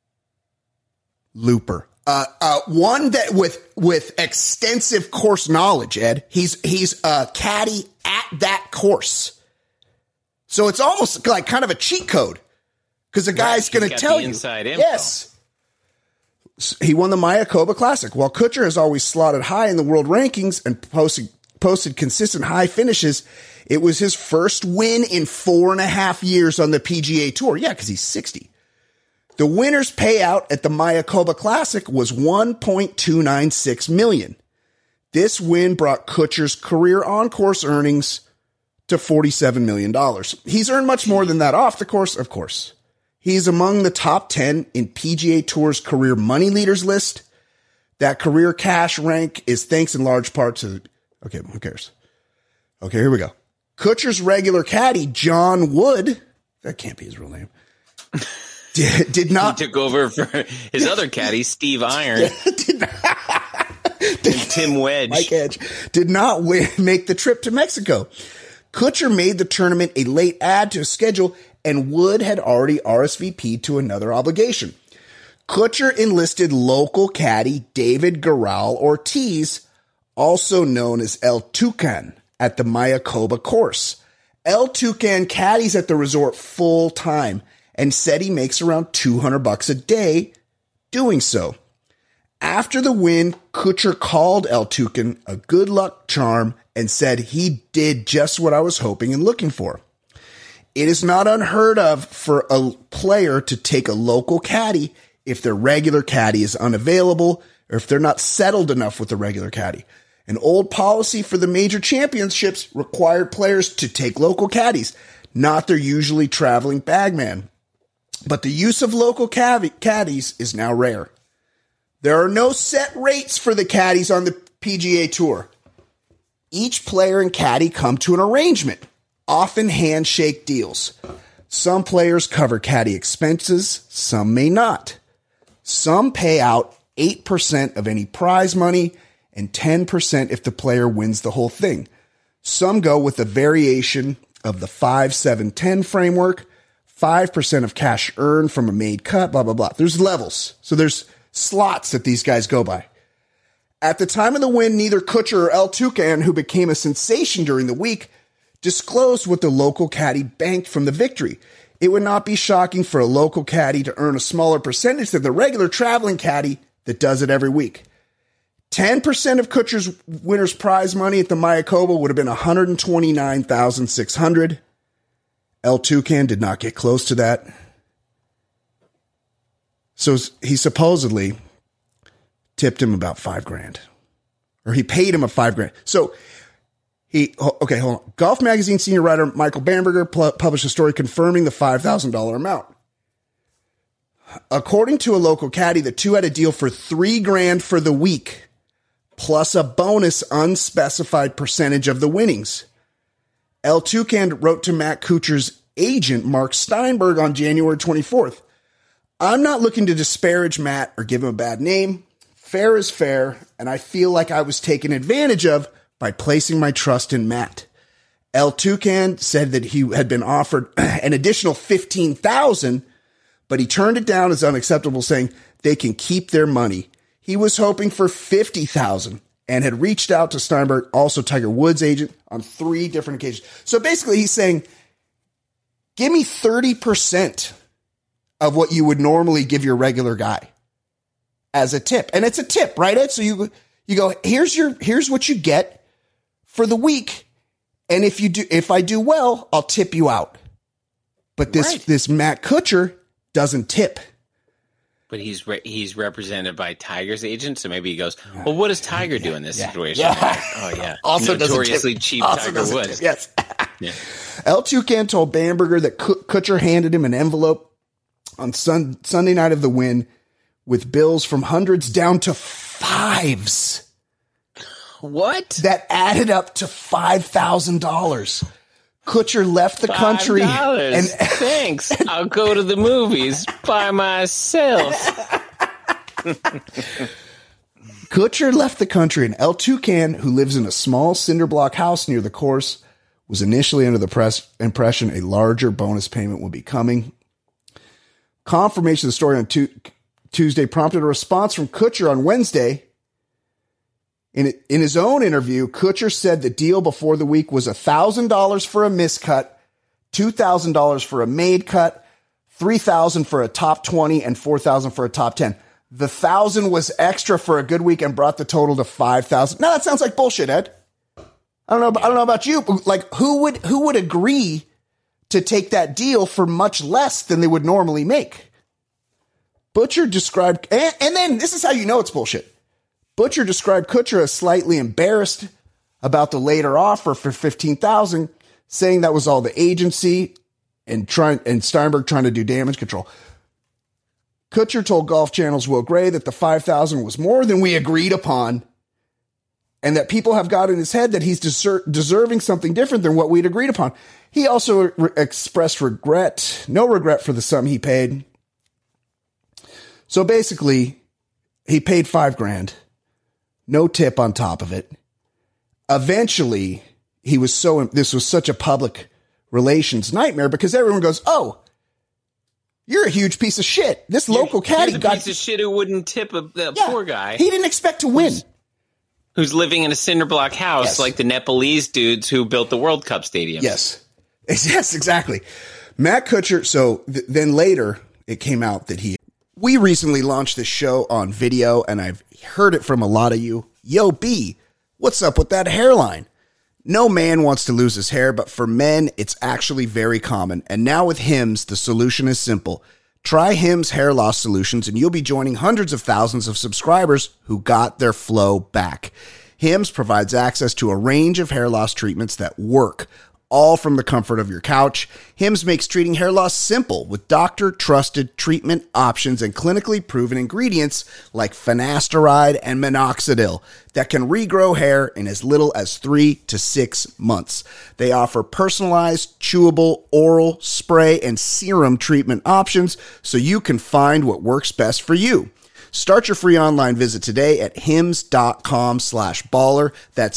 looper. One that with extensive course knowledge, Ed. He's a caddy at that course. So it's almost like kind of a cheat code, because the guy's going to tell you. Inside info. Yes. He won the Mayakoba Classic. While Kuchar has always slotted high in the world rankings and posted consistent high finishes, it was his first win in 4.5 years on the PGA Tour. Yeah, because he's 60. The winner's payout at the Mayakoba Classic was $1.296 million. This win brought Kuchar's career on-course earnings to $47 million. He's earned much more than that off the course, of course. He's among the top 10 in PGA Tour's career money leaders list. That career cash rank is thanks in large part to... Okay, who cares? Okay, here we go. Kuchar's regular caddy, John Wood... That can't be his real name. Did not... He took over for his other caddy, Steve Iron. Tim Wedge. Mike Edge. Did not make the trip to Mexico. Kuchar made the tournament a late add to his schedule, and Wood had already RSVP'd to another obligation. Kuchar enlisted local caddy David Garral Ortiz, also known as El Tucan, at the Mayakoba course. El Tucan caddies at the resort full time and said he makes around $200 a day doing so. After the win, Kuchar called El Tucan a good luck charm and said he did just what I was hoping and looking for. It is not unheard of for a player to take a local caddy if their regular caddy is unavailable or if they're not settled enough with the regular caddy. An old policy for the major championships required players to take local caddies, not their usually traveling bagman. But the use of local caddies is now rare. There are no set rates for the caddies on the PGA Tour. Each player and caddy come to an arrangement, often handshake deals. Some players cover caddy expenses, some may not. Some pay out 8% of any prize money and 10% if the player wins the whole thing. Some go with a variation of the 5-7-10 framework, 5% of cash earned from a made cut, blah, blah, blah. There's levels. So there's slots that these guys go by. At the time of the win, neither Kutcher or El Toucan, who became a sensation during the week, disclosed what the local caddy banked from the victory. It would not be shocking for a local caddy to earn a smaller percentage than the regular traveling caddy that does it every week. 10% of Kutcher's winner's prize money at the Mayakoba would have been $129,600. El Toucan did not get close to that. So he supposedly tipped him about $5,000, or he paid him $5,000. So okay, hold on. Golf Magazine senior writer Michael Bamberger published a story confirming the $5,000 amount. According to a local caddy, the two had a deal for $3,000 for the week, plus a bonus unspecified percentage of the winnings. El Toucan wrote to Matt Kuchar's agent, Mark Steinberg, on January 24th. I'm not looking to disparage Matt or give him a bad name. Fair is fair, and I feel like I was taken advantage of by placing my trust in Matt. El Toucan said that he had been offered an additional $15,000, but he turned it down as unacceptable, saying they can keep their money. He was hoping for $50,000 and had reached out to Steinberg, also Tiger Woods' agent, on 3 different occasions. So basically he's saying, give me 30% of what you would normally give your regular guy as a tip. And it's a tip, right, Ed? So you go, here's what you get for the week. And if I do well, I'll tip you out. But this Matt Kuchar doesn't tip. But he's represented by Tiger's agent, so maybe he goes, well, what does Tiger do in this situation? Yeah. Oh, yeah. Also notoriously cheap Tiger Woods. Yes. Yeah. El Toucan told Bamberger that Kuchar handed him an envelope on Sunday night of the win with bills from hundreds down to fives. What? That added up to $5,000. Kuchar left the country. And thanks. I'll go to the movies by myself. Kuchar left the country, and El Toucan, who lives in a small cinder block house near the course, was initially under the impression a larger bonus payment would be coming. Confirmation of the story on Tuesday prompted a response from Kuchar on Wednesday. In his own interview, Kuchar said the deal before the week was $1,000 for a miscut, $2,000 for a made cut, $3,000 for a top 20, and $4,000 for a top 10. The $1,000 was extra for a good week and brought the total to $5,000. Now that sounds like bullshit, Ed. I don't know about you. Like, who would agree to take that deal for much less than they would normally make? Butcher described, and then this is how you know it's bullshit. Butcher described Kuchar as slightly embarrassed about the later offer for $15,000, saying that was all the agency and Steinberg trying to do damage control. Kuchar told Golf Channel's Will Gray that the $5,000 was more than we agreed upon, and that people have got in his head that he's deserving something different than what we'd agreed upon. He also expressed no regret for the sum he paid. So basically, he paid $5,000. No tip on top of it. Eventually, this was such a public relations nightmare because everyone goes, oh, you're a huge piece of shit. This local caddy got a piece of shit who wouldn't tip a poor guy. He didn't expect to win. Who's living in a cinder block house like the Nepalese dudes who built the World Cup stadium. Yes. Yes, exactly. Matt Kuchar. So then later it came out that we recently launched this show on video, and I've heard it from a lot of you. Yo, B, what's up with that hairline? No man wants to lose his hair, but for men, it's actually very common. And now with Hims, the solution is simple. Try Hims Hair Loss Solutions, and you'll be joining hundreds of thousands of subscribers who got their flow back. Hims provides access to a range of hair loss treatments that work. all from the comfort of your couch. Hims makes treating hair loss simple with doctor-trusted treatment options and clinically proven ingredients like finasteride and minoxidil that can regrow hair in as little as 3 to 6 months. They offer personalized, chewable, oral, spray, and serum treatment options so you can find what works best for you. Start your free online visit today at hims.com/baller. That's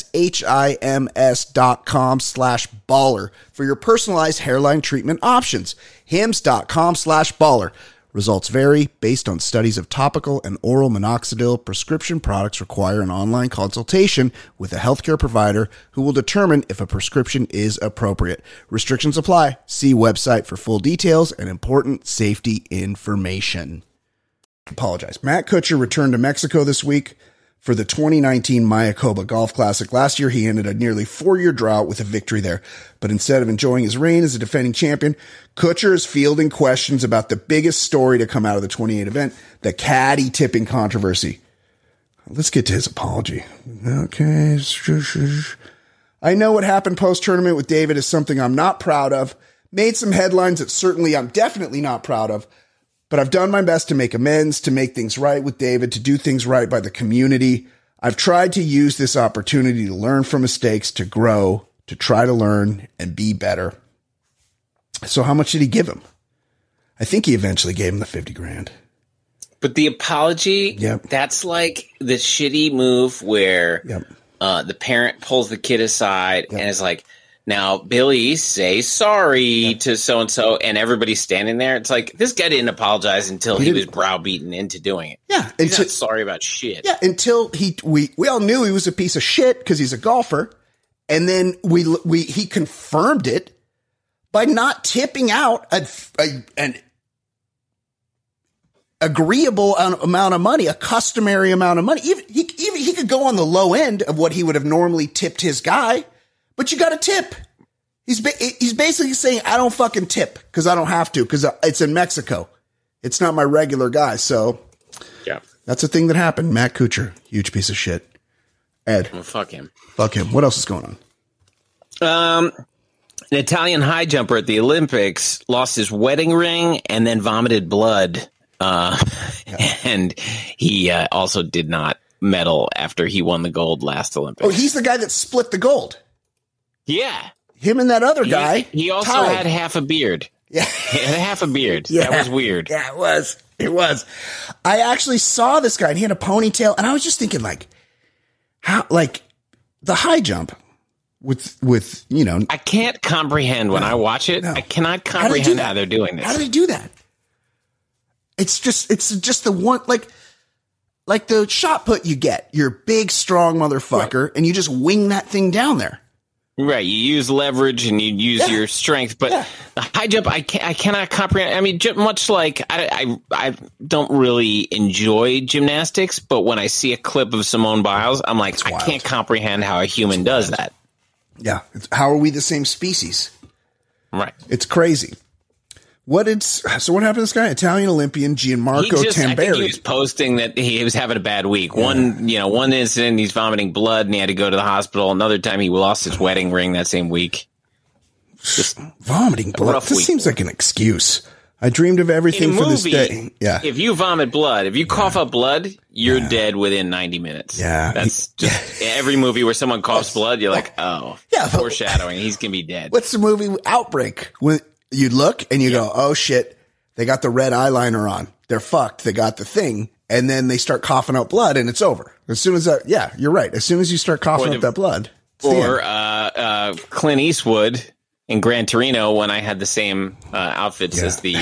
HIMS.com/baller for your personalized hairline treatment options. hims.com/baller. Results vary based on studies of topical and oral minoxidil. Prescription products require an online consultation with a healthcare provider who will determine if a prescription is appropriate. Restrictions apply. See website for full details and important safety information. Apologize. Matt Kuchar returned to Mexico this week for the 2019 Mayakoba Golf Classic. Last year, he ended a nearly 4-year drought with a victory there. But instead of enjoying his reign as a defending champion, Kuchar is fielding questions about the biggest story to come out of the 28 event, the caddy tipping controversy. Let's get to his apology. Okay. I know what happened post-tournament with David is something I'm not proud of. Made some headlines that certainly I'm definitely not proud of. But I've done my best to make amends, to make things right with David, to do things right by the community. I've tried to use this opportunity to learn from mistakes, to grow, to try to learn and be better. So how much did he give him? I think he eventually gave him the $50,000. But the apology, that's like the shitty move where the parent pulls the kid aside and is like, now, Billy, say sorry to so-and-so, and everybody's standing there. It's like, this guy didn't apologize until he was browbeaten into doing it. Yeah. He's not sorry about shit. Yeah, until we all knew he was a piece of shit because he's a golfer. And then he confirmed it by not tipping out an agreeable amount of money, a customary amount of money. Even he could go on the low end of what he would have normally tipped his guy. But you got to tip. He's basically saying, I don't fucking tip because I don't have to because it's in Mexico. It's not my regular guy. So yeah, that's a thing that happened. Matt Kuchar, huge piece of shit. Ed. Well, fuck him. Fuck him. What else is going on? An Italian high jumper at the Olympics lost his wedding ring and then vomited blood. And he also did not medal after he won the gold last Olympics. Oh, he's the guy that split the gold. Yeah. Him and that other guy. He also had half a beard. Yeah. He had half a beard. Yeah. That was weird. Yeah, it was. It was. I actually saw this guy and he had a ponytail and I was just thinking how, the high jump with, I can't comprehend when I watch it. No. I cannot comprehend how they're doing this. How do they do that? It's just the one, like the shot put you get. You're a big, strong motherfucker and you just wing that thing down there. Right, you use leverage and you use your strength, but the high jump, I cannot comprehend. I mean, much like I don't really enjoy gymnastics, but when I see a clip of Simone Biles, I'm like, I can't comprehend how a human does that. Yeah, how are we the same species? Right, it's crazy. What happened to this guy? Italian Olympian Gianmarco Tamberi. I think he was posting that he was having a bad week. Yeah. One incident, he's vomiting blood and he had to go to the hospital. Another time he lost his wedding ring that same week. Just vomiting blood. This seems like an excuse. I dreamed of everything for this day. Yeah. If you vomit blood, if you cough up blood, you're dead within 90 minutes. Yeah. That's just every movie where someone coughs blood, you're like, oh, foreshadowing. He's going to be dead. What's the movie Outbreak? When you look and you go, oh shit, they got the red eyeliner on. They're fucked. They got the thing. And then they start coughing up blood and it's over. As soon as you're right. As soon as you start coughing up that blood. Or Clint Eastwood in Gran Torino when I had the same outfits as the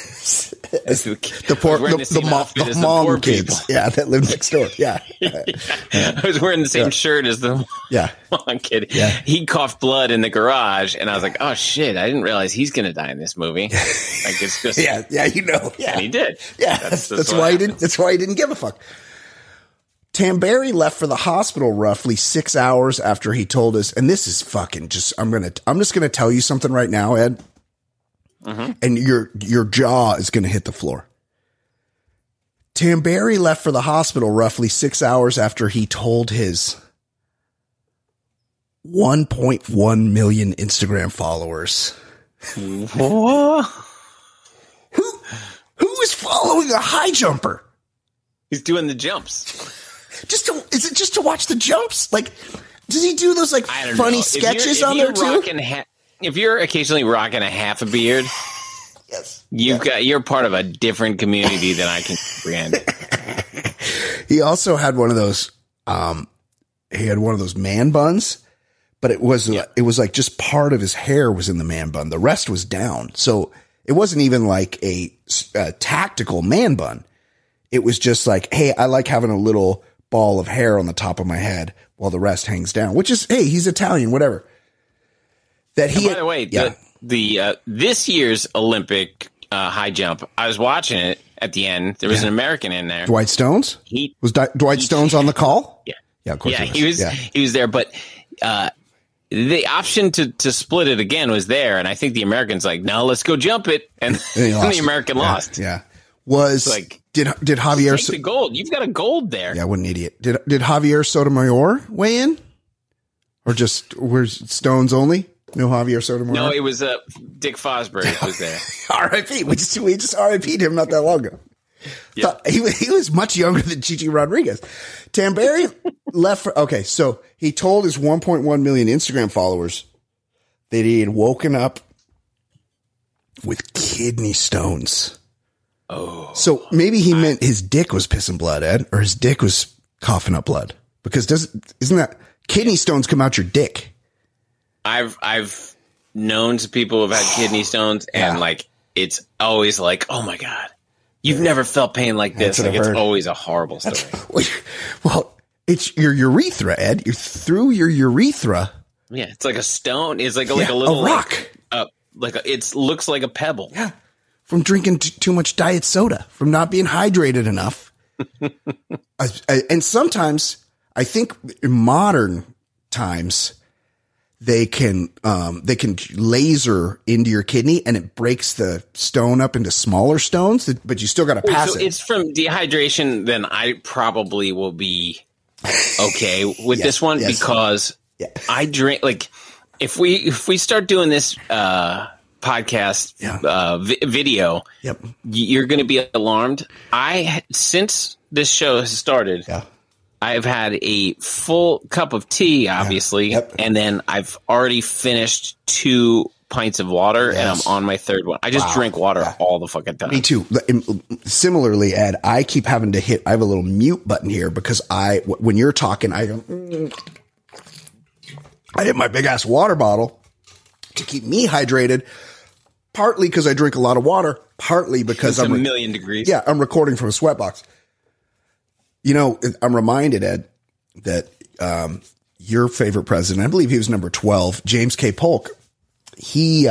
mom kids. Yeah, that live next door. Yeah. I was wearing the same shirt as the mom kid. Yeah. He coughed blood in the garage and I was like, oh shit, I didn't realize he's going to die in this movie. Like it's just Yeah. And he did. Yeah. That's why he didn't give a fuck. Tamberi left for the hospital roughly 6 hours after he told us, and this is fucking just, I'm just going to tell you something right now, Ed. Mm-hmm. And your jaw is going to hit the floor. Tamberi left for the hospital roughly 6 hours after he told his 1.1 million Instagram followers. What? Who is following a high jumper? He's doing the jumps. Is it just to watch the jumps? Like, does he do those like funny sketches on there too? If you're occasionally rocking a half a beard, yes, you're part of a different community than I can comprehend. He also had one of those. He had one of those man buns, but it was like just part of his hair was in the man bun. The rest was down, so it wasn't even like a tactical man bun. It was just like, hey, I like having a little ball of hair on the top of my head while the rest hangs down. Which is, hey, he's Italian, whatever. By the way, the this year's Olympic high jump, I was watching it at the end. There was an American in there. Dwight Stones? Was Dwight Stones on the call? Yeah. Yeah, of course he was. He was there, but the option to split it again was there, and I think the American's like, no, let's go jump it, and the American lost. Yeah. Was like did Javier take the gold? You've got a gold there. Yeah, what an idiot. Did Javier Sotomayor weigh in? Or just where's Stones only? No Javier Sotomayor? No, it was Dick Fosbury was there. R.I.P. We just R.I.P'd him not that long ago. Yep. He was much younger than Gigi Rodriguez. Tamberi left for, okay, so he told his 1.1 million Instagram followers that he had woken up with kidney stones. Oh. So maybe he meant his dick was pissing blood, Ed, or his dick was coughing up blood. Because isn't that kidney stones come out your dick? I've known some people who've had kidney stones, and like it's always like, oh my God, you've never felt pain like this. Like it's always a horrible story. Well, it's your urethra, Ed. You're through your urethra. Yeah, it's like a stone. It's like a little rock. It looks like a pebble. Yeah, from drinking too much diet soda, from not being hydrated enough. And sometimes, I think in modern times, they can laser into your kidney and it breaks the stone up into smaller stones, but you still got to pass it. It's from dehydration. Then I probably will be okay with this one because I drink. Like if we start doing this podcast video, you're going to be alarmed. Since this show has started. Yeah. I've had a full cup of tea, obviously, and then I've already finished 2 pints of water, and I'm on my third one. I just drink water all the fucking time. Me too. Similarly, Ed, I keep having to hit. I have a little mute button here because when you're talking, I hit my big ass water bottle to keep me hydrated. Partly because I drink a lot of water, partly because it's a million degrees. Yeah, I'm recording from a sweatbox. You know, I'm reminded, Ed, that your favorite president, I believe he was number 12, James K. Polk, he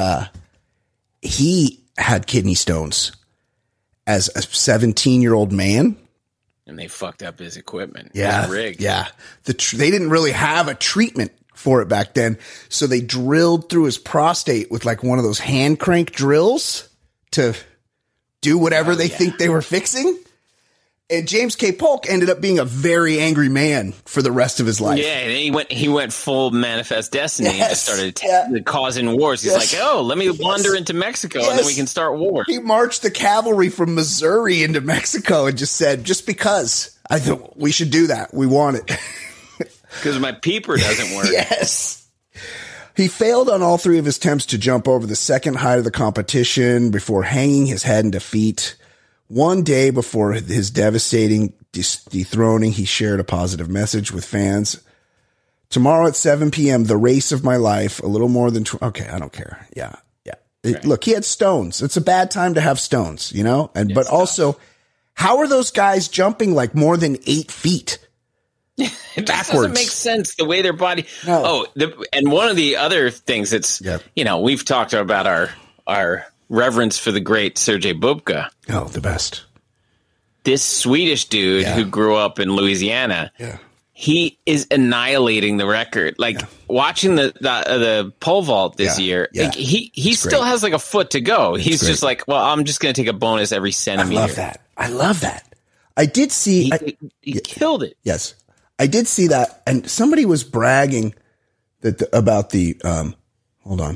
had kidney stones as a 17-year-old man. And they fucked up his equipment. Yeah. His rig. Yeah. They didn't really have a treatment for it back then. So they drilled through his prostate with like one of those hand crank drills to do whatever they think they were fixing. And James K. Polk ended up being a very angry man for the rest of his life. Yeah, and he went full Manifest Destiny and just started causing wars. He's like, oh, let me wander into Mexico and then we can start war. He marched the cavalry from Missouri into Mexico and just said, just because I thought we should do that. We want it. Because my peeper doesn't work. Yes. He failed on all 3 of his attempts to jump over the second height of the competition before hanging his head in defeat. One day before his devastating dethroning, he shared a positive message with fans. Tomorrow at 7 p.m., the race of my life, a little more than... okay, I don't care. Yeah. Right. Look, he had stones. It's a bad time to have stones, you know? But also, how are those guys jumping like more than 8 feet? It doesn't make sense the way their body... No. And one of the other things that's... You know, we've talked about our reverence for the great Sergei Bubka. Oh, the best. This Swedish dude who grew up in Louisiana, he is annihilating the record. Like watching the pole vault this year, like, he still has like a foot to go. He's just like, well, I'm just going to take a bonus every centimeter. I love that. I did see... He killed it. Yes. I did see that. And somebody was bragging about the hold on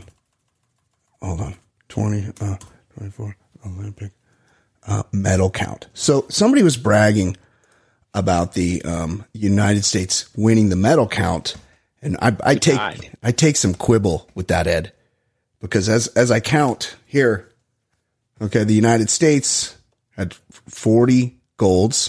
24 Olympic medal count. So somebody was bragging about the United States winning the medal count, and I take some quibble with that, Ed, because as I count here, okay, the United States had 40 golds,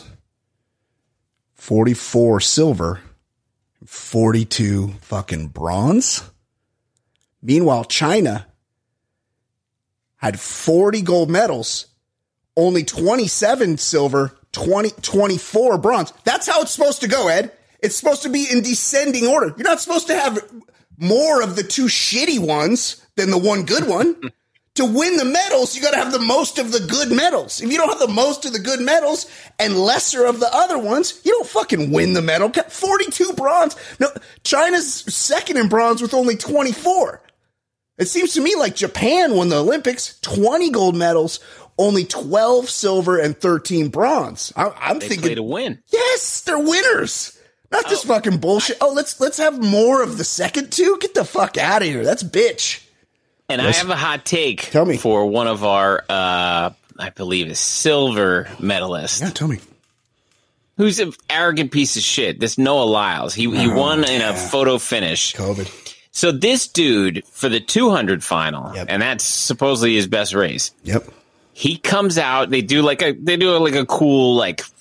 44 silver, 42 fucking bronze. Meanwhile, China had 40 gold medals, only 27 silver, 24 bronze. That's how it's supposed to go, Ed. It's supposed to be in descending order. You're not supposed to have more of the two shitty ones than the one good one. To win the medals, you got to have the most of the good medals. If you don't have the most of the good medals and lesser of the other ones, you don't fucking win the medal. 42 bronze. No, China's second in bronze with only 24. It seems to me like Japan won the Olympics, 20 gold medals, only 12 silver and 13 bronze. I'm thinking play to win. Yes, they're winners. Not this fucking bullshit. Let's have more of the second two. Get the fuck out of here. That's bitch. And yes. I have a hot take Tell me. For one of our, I believe, a silver medalist. Yeah, tell me. Who's an arrogant piece of shit. This Noah Lyles. He won in a photo finish. COVID. So this dude, for the 200 final, and that's supposedly his best race. Yep. He comes out. They do like a cool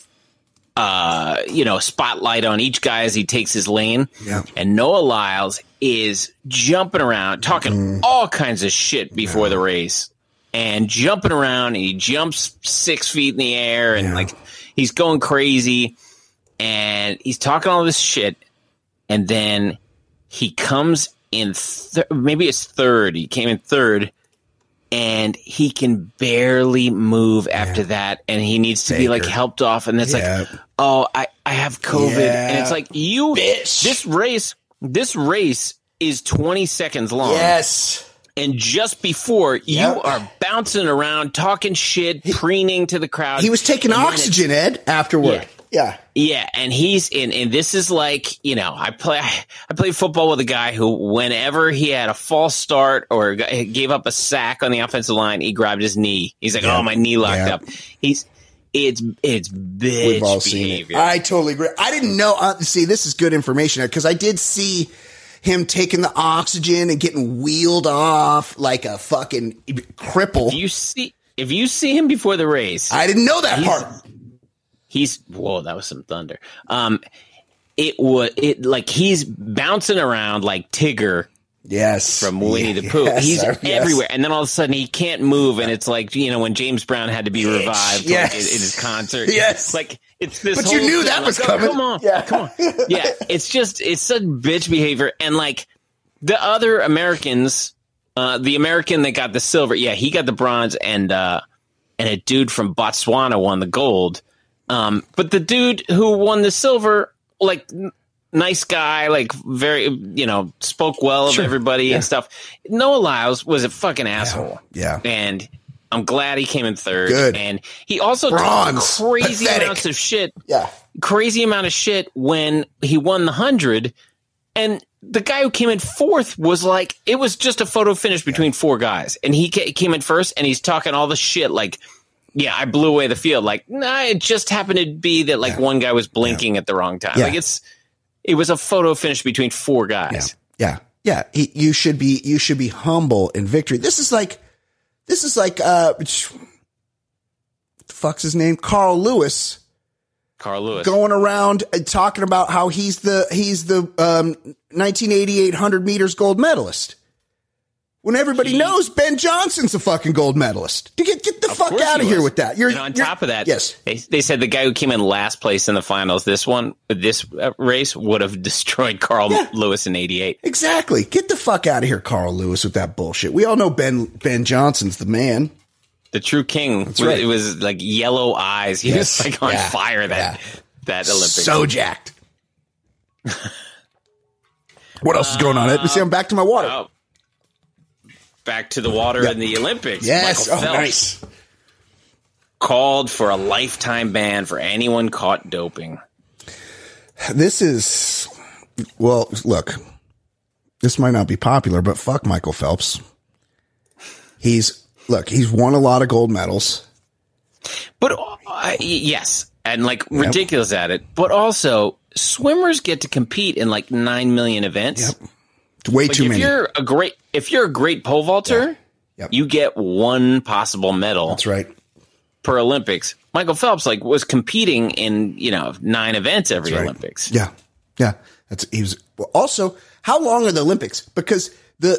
spotlight on each guy as he takes his lane. Yeah. And Noah Lyles is jumping around, talking all kinds of shit before the race, and jumping around. And he jumps 6 feet in the air, and he's going crazy, and he's talking all this shit. And then he comes in maybe it's third. He came in third. And he can barely move after that, and he needs to be helped off. And it's I have COVID, and it's like bitch. This race is 20 seconds long. Yes, and just before you are bouncing around, talking shit, preening to the crowd. He was taking oxygen, Ed, afterward. Yeah, and he's in, and this is I play football with a guy who, whenever he had a false start or gave up a sack on the offensive line, he grabbed his knee. He's like, "Oh, my knee locked up." It's bitch We've all behavior. Seen it. I totally agree. I didn't know. See, this is good information because I did see him taking the oxygen and getting wheeled off like a fucking cripple. If you see him before the race, I didn't know that part. Whoa, that was some thunder. He's bouncing around like Tigger. Yes. From Winnie the Pooh. He's everywhere. And then all of a sudden he can't move. And it's like, when James Brown had to be revived in his concert. Yes. Like, it's this. But you knew that was coming. Come on. Yeah. Come on. Yeah. It's such bitch behavior. And the other Americans, the American that got the silver, he got the bronze, and a dude from Botswana won the gold. But the dude who won the silver, nice guy, very, spoke well of everybody and stuff. Noah Lyles was a fucking asshole. Yeah. And I'm glad he came in third. Good. And he also took crazy amounts of shit. Yeah. Crazy amount of shit when he won the 100. And the guy who came in fourth was it was just a photo finish between four guys. And he came in first, and he's talking all the shit I blew away the field. It just happened to be that one guy was blinking at the wrong time. Yeah. It was a photo finish between four guys. Yeah. You should be humble in victory. This is like what the fuck's his name? Carl Lewis going around and talking about how he's the 1988 100 meters gold medalist. When everybody knows Ben Johnson's a fucking gold medalist. Get the fuck out of here with that. And on top of that, yes, they said the guy who came in last place in the finals, this race would have destroyed Carl Lewis in 88. Exactly. Get the fuck out of here, Carl Lewis, with that bullshit. We all know Ben Johnson's the man. The true king. That's right. It was yellow eyes. He was on fire that Olympics. So jacked. What else is going on? Let me see. I'm back to my water. Back to the water in the Olympics. Yes. Michael Phelps Nice. Called for a lifetime ban for anyone caught doping. This is, look, this might not be popular, but fuck Michael Phelps. He's won a lot of gold medals. But yes, and like ridiculous at it. But also, swimmers get to compete in like 9 million events. Yep. It's way too many. If you're a great pole vaulter, you get one possible medal. That's right. Per Olympics. Michael Phelps was competing in 9 events every Olympics. Yeah. Also, how long are the Olympics? Because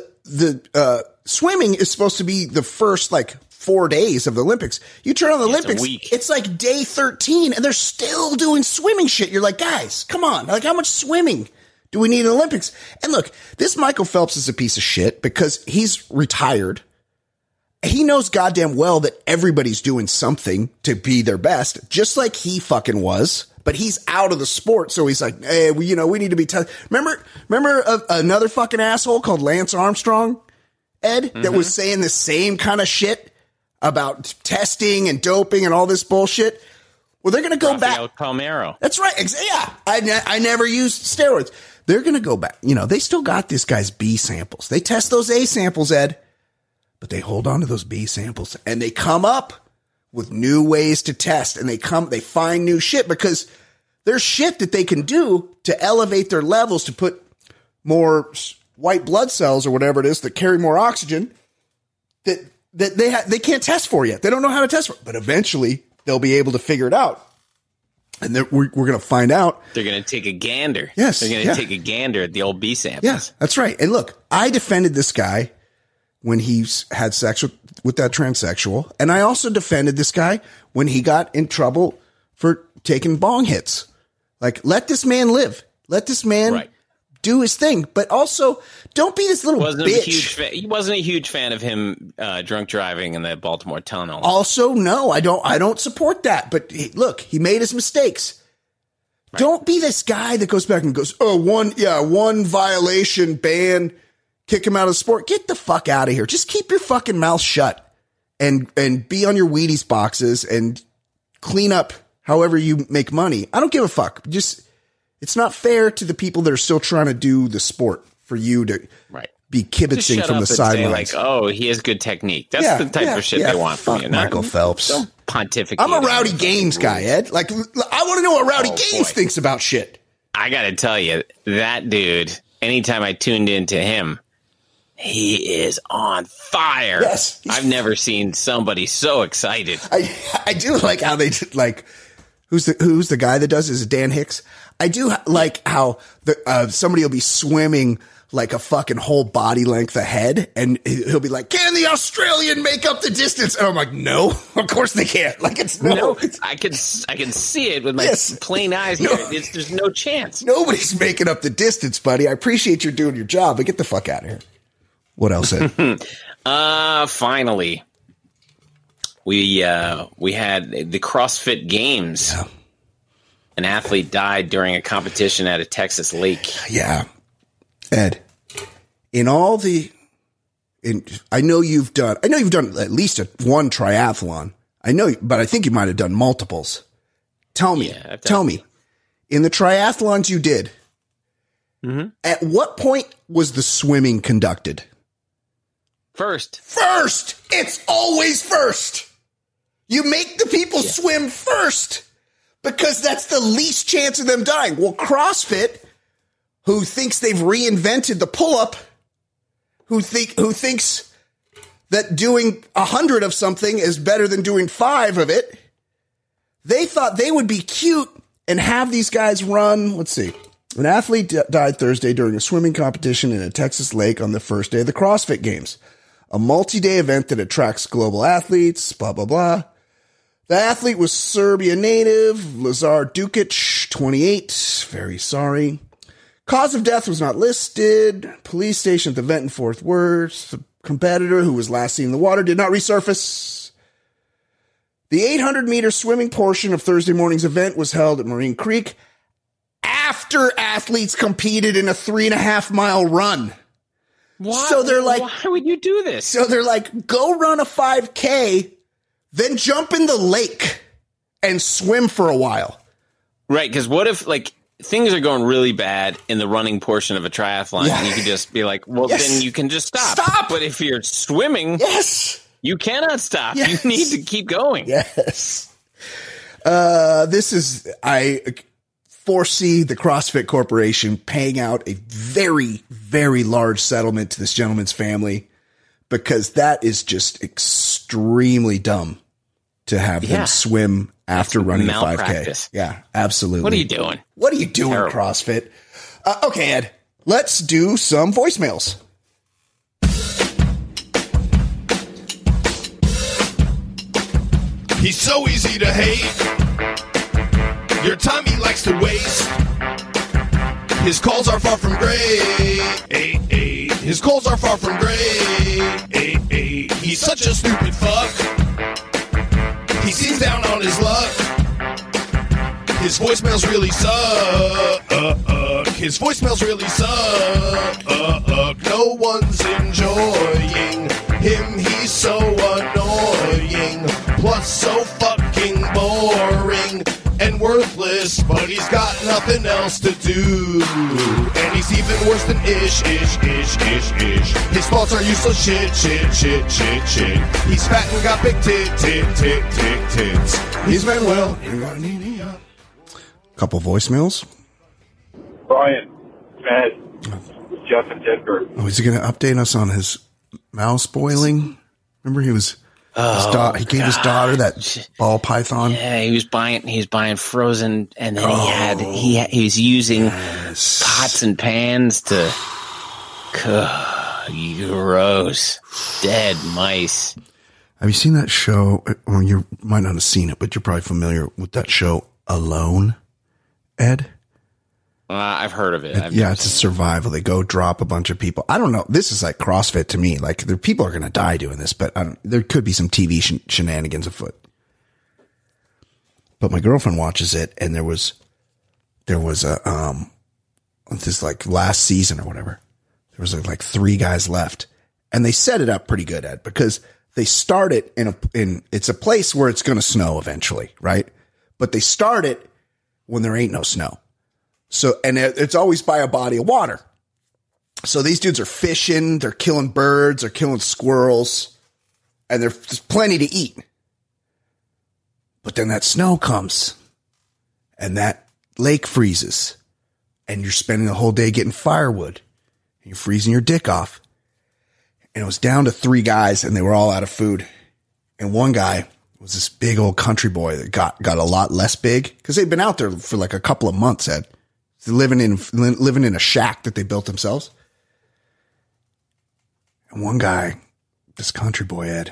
the swimming is supposed to be the first 4 days of the Olympics. You turn on the Olympics, it's like day 13 and they're still doing swimming shit. You're like, guys, come on. How much swimming do we need in the Olympics? And look, this Michael Phelps is a piece of shit because he's retired. He knows goddamn well that everybody's doing something to be their best, just like he fucking was. But he's out of the sport, so he's like, hey, we need to be tough. Remember another fucking asshole called Lance Armstrong, Ed, that was saying the same kind of shit about testing and doping and all this bullshit? Well, they're going to go back. Palmeiro. That's right. Yeah. I never used steroids. They're going to go back. They still got this guy's B samples. They test those A samples, Ed. But they hold on to those B samples and they come up with new ways to test and they find new shit because there's shit that they can do to elevate their levels to put more white blood cells or whatever it is that carry more oxygen that they can't test for yet. They don't know how to test for it, but eventually they'll be able to figure it out. And we're going to find out. They're going to take a gander. Yes. They're going to take a gander at the old B samples. Yeah, that's right. And look, I defended this guy when he's had sex with that transsexual. And I also defended this guy when he got in trouble for taking bong hits. Let this man live. Let this man do his thing. But also, don't be this little bitch. He wasn't a huge fan of him drunk driving in the Baltimore tunnel. Also, no, I don't support that. But look, he made his mistakes. Right. Don't be this guy that goes back and goes, one violation, ban, kick him out of the sport. Get the fuck out of here. Just keep your fucking mouth shut and be on your Wheaties boxes and clean up however you make money. I don't give a fuck. It's not fair to the people that are still trying to do the sport for you to be kibitzing from the sidelines. He has good technique. That's the type of shit they want from you. Michael Phelps. Don't pontificate. I'm a Rowdy Gaines guy, Ed. I want to know what Rowdy Gaines thinks about shit. I got to tell you, that dude, anytime I tuned into him, he is on fire. Yes. I've never seen somebody so excited. I do like how they who's the guy that does it? Is it Dan Hicks? I do like how somebody will be swimming like a fucking whole body length ahead and he'll be like, can the Australian make up the distance? And I'm like, no, of course they can't. I can see it with my plain eyes here. There's no chance. Nobody's making up the distance, buddy. I appreciate you doing your job, but get the fuck out of here. What else? Finally, we had the CrossFit Games. Yeah. An athlete died during a competition at a Texas lake. Yeah. Ed, I know you've done at least one triathlon. But I think you might have done multiples. Tell me, in the triathlons you did, at what point was the swimming conducted? First. It's always first. You make the people swim first because that's the least chance of them dying. Well, CrossFit, who thinks they've reinvented the pull-up, who thinks that doing 100 of something is better than doing 5 of it, they thought they would be cute and have these guys run. Let's see. An athlete died Thursday during a swimming competition in a Texas lake on the first day of the CrossFit Games, a multi-day event that attracts global athletes, blah, blah, blah. The athlete was Serbia native, Lazar Dukic, 28. Very sorry. Cause of death was not listed. Police station at the event in Fort Worth. The competitor who was last seen in the water did not resurface. The 800-meter swimming portion of Thursday morning's event was held at Marine Creek after athletes competed in a 3.5-mile run. What? So they're like, why would you do this? So they're like, go run a 5K, then jump in the lake and swim for a while. Right, because what if, things are going really bad in the running portion of a triathlon, and you can just be like, well, then you can just stop. But if you're swimming, you cannot stop. You need to keep going. Yes. I foresee the CrossFit Corporation paying out a very, very large settlement to this gentleman's family, because that is just extremely dumb to have them swim after running a 5K. Yeah, absolutely. What are you doing? What are you doing, CrossFit? Okay, Ed, let's do some voicemails. He's so easy to hate. Your time he likes to waste. His calls are far from great. His calls are far from great. He's such a stupid fuck. He seems down on his luck. His voicemails really suck. His voicemails really suck. No one's enjoying him. He's so annoying. Plus so fucking boring and worthless, but he's got nothing else to do. And he's even worse than ish. His thoughts are useless shit. He's fat and got big tits. He's Manuel. Couple voicemails. Brian, Ed, Jeff in Denver. Oh, is he going to update us on his mouse boiling? Remember he was... he gave his daughter that ball python. Yeah, he was buying frozen, and then he was using pots and pans to gross dead mice. Have you seen that show? Well, you might not have seen it, but you're probably familiar with that show, Alone, Ed? I've heard of it. It's a survival. They go drop a bunch of people. I don't know. This is like CrossFit to me. Like, people are going to die doing this, but there could be some TV shenanigans afoot. But my girlfriend watches it, and there was a this like last season or whatever. There was like 3 guys left, and they set it up pretty good, Ed, because they start it in it's a place where it's going to snow eventually, right? But they start it when there ain't no snow. So, and it's always by a body of water. So these dudes are fishing, they're killing birds, they're killing squirrels, and there's plenty to eat. But then that snow comes, and that lake freezes, and you're spending the whole day getting firewood, and you're freezing your dick off. And it was down to 3 guys, and they were all out of food. And one guy was this big old country boy that got a lot less big, because they'd been out there for like a couple of months, Ed. Living in a shack that they built themselves. And one guy, this country boy, Ed,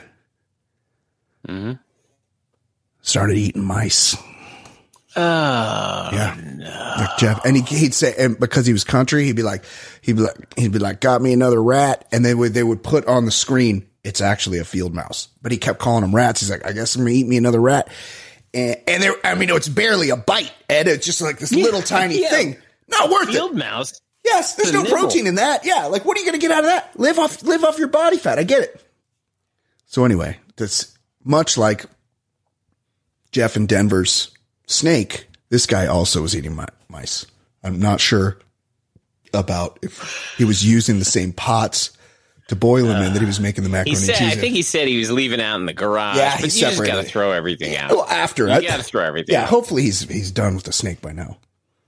started eating mice. Oh, yeah. No. Like Jeff, and he'd say, and because he was country, he'd be like, got me another rat. And they would put on the screen, it's actually a field mouse, but he kept calling them rats. He's like, I guess I'm going to eat me another rat. And it's barely a bite, Ed. It's just like this little tiny thing. Not worth field it. Mouse. Yes, there's no protein in that. Yeah, like what are you going to get out of that? Live off your body fat. I get it. So anyway, that's much like Jeff in Denver's snake. This guy also was eating mice. I'm not sure about if he was using the same pots to boil them in that he was making the macaroni and cheese. I think he said he was leaving out in the garage. Yeah, but you just got to throw everything out. Well, after you got to throw everything out. Yeah, hopefully he's done with the snake by now.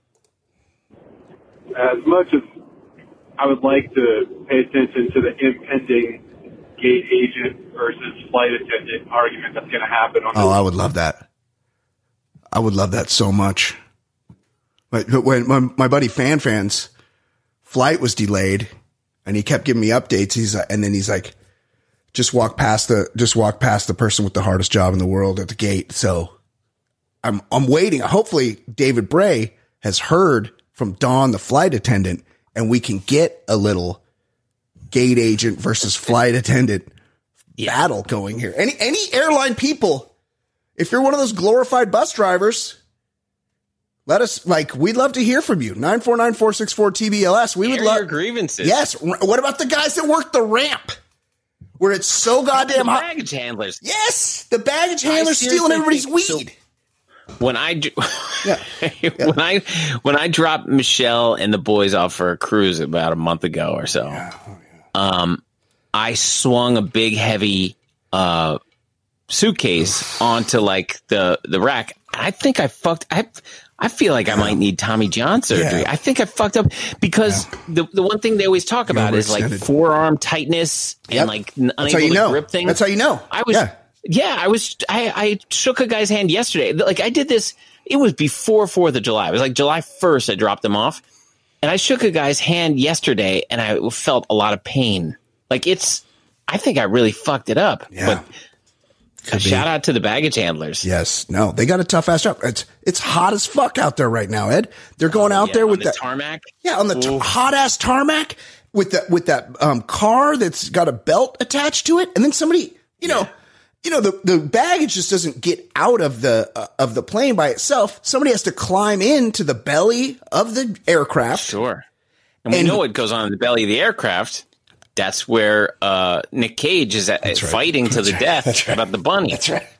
As much as I would like to pay attention to the impending gate agent versus flight attendant argument that's going to happen on I would love that. I would love that so much. But when my buddy Fan's flight was delayed, and he kept giving me updates, he's like, just walk past the person with the hardest job in the world at the gate. So I'm waiting. Hopefully David Bray has heard from Dawn, the flight attendant, and we can get a little gate agent versus flight attendant battle going here. Any airline people, if you're one of those glorified bus drivers, let us, we'd love to hear from you. 949-464-TBLS. We would love your grievances. Yes. What about the guys that work the ramp where it's so goddamn hot? Baggage handlers. Yes. The baggage handlers stealing everybody's weed. when I when I dropped Michelle and the boys off for a cruise about a month ago or so, I swung a big heavy suitcase onto like the rack. I think I fucked. I feel like I might need Tommy John surgery. I think I fucked up because the one thing they always talk about is like forearm tightness and like unable to grip things. That's how you know. I shook a guy's hand yesterday. Like I did this. It was before 4th of July. It was like July 1st. I dropped them off, and I shook a guy's hand yesterday, and I felt a lot of pain. Like I think I really fucked it up. Yeah. But shout out to the baggage handlers. Yes. No, they got a tough ass job. It's hot as fuck out there right now, Ed. They're going out there with the tarmac. Yeah, on the hot ass tarmac with that car that's got a belt attached to it, and then somebody, the baggage just doesn't get out of the plane by itself. Somebody has to climb into the belly of the aircraft. Sure. And we know what goes on in the belly of the aircraft. That's where Nick Cage is fighting to the death about the bunny. That's right.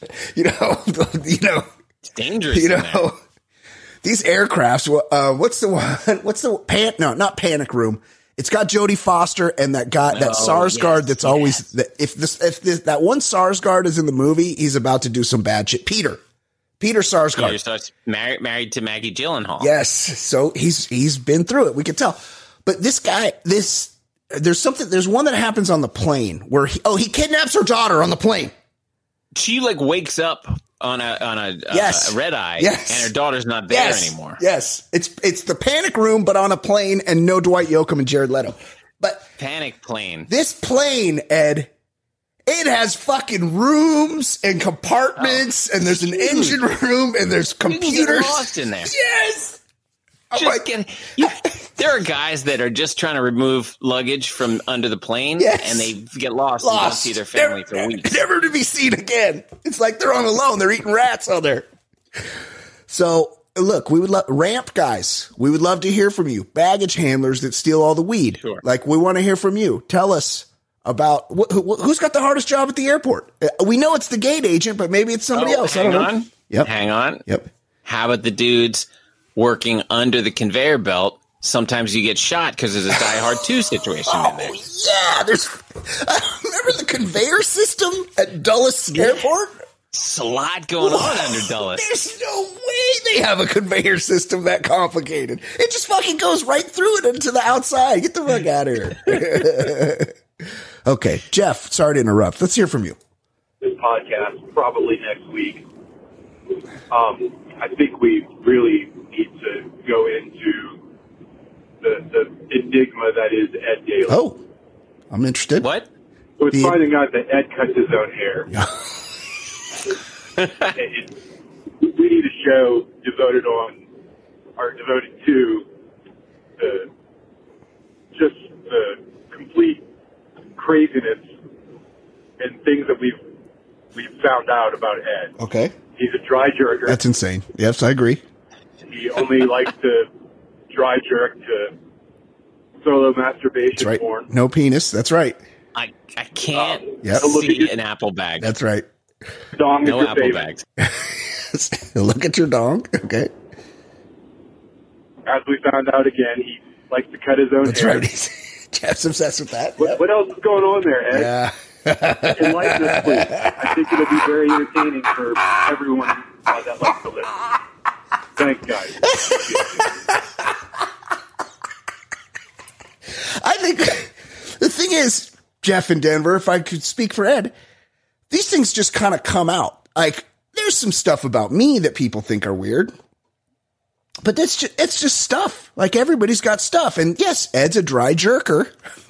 It's dangerous. These aircrafts. What's the one? What's the No, not Panic Room. It's got Jodie Foster and that guy, that Sarsgaard. That's always if that one Sarsgaard is in the movie, he's about to do some bad shit. Peter Sarsgaard. Peter starts married to Maggie Gyllenhaal. Yes, so he's been through it. We can tell. But this guy, there's one that happens on the plane where he kidnaps her daughter on the plane. She like wakes up on a red eye, and her daughter's not there anymore. Yes, it's the Panic Room, but on a plane, and no Dwight Yoakam and Jared Leto. But Panic plane. This plane, Ed, it has fucking rooms and compartments, and there's an engine room, and there's computers. You can get lost in there. Yes. There are guys that are just trying to remove luggage from under the plane, and they get lost and don't see their family for weeks. Never to be seen again. It's like they're on alone. They're eating rats out there. So, look, we would ramp guys. We would love to hear from you. Baggage handlers that steal all the weed. Sure. Like, we want to hear from you. Tell us about who's got the hardest job at the airport. We know it's the gate agent, but maybe it's somebody else. I don't know. Yep. Hang on. Yep. How about the dudes working under the conveyor belt? Sometimes you get shot because there's a Die Hard 2 situation in there. Yeah, remember the conveyor system at Dulles Airport? There's a lot going on under Dulles. There's no way they have a conveyor system that complicated. It just fucking goes right through it into the outside. Get the fuck out of here. Okay, Jeff, sorry to interrupt. Let's hear from you. This podcast, probably next week. I think we really need to go into the enigma that is Ed Daly. Oh, I'm interested. What? With finding out that Ed cuts his own hair. We need a show devoted to just the complete craziness and things that we've found out about Ed. Okay. He's a dry jerker. That's insane. Yes, I agree. He only likes to dry jerk to solo masturbation porn. No penis. That's right. I can't see an apple bag. That's right. Dong no is your apple favorite. bags. Look at your dong. Okay. As we found out again, he likes to cut his own hair. That's right. Jeff's obsessed with that. What else is going on there, Ed? Yeah. Enlighten us, please. I think it'll be very entertaining for everyone that likes to listen. Thanks, guys. I think the thing is, Jeff in Denver, if I could speak for Ed, these things just kind of come out. Like, there's some stuff about me that people think are weird, but it's just stuff. Like, everybody's got stuff. And yes, Ed's a dry jerker,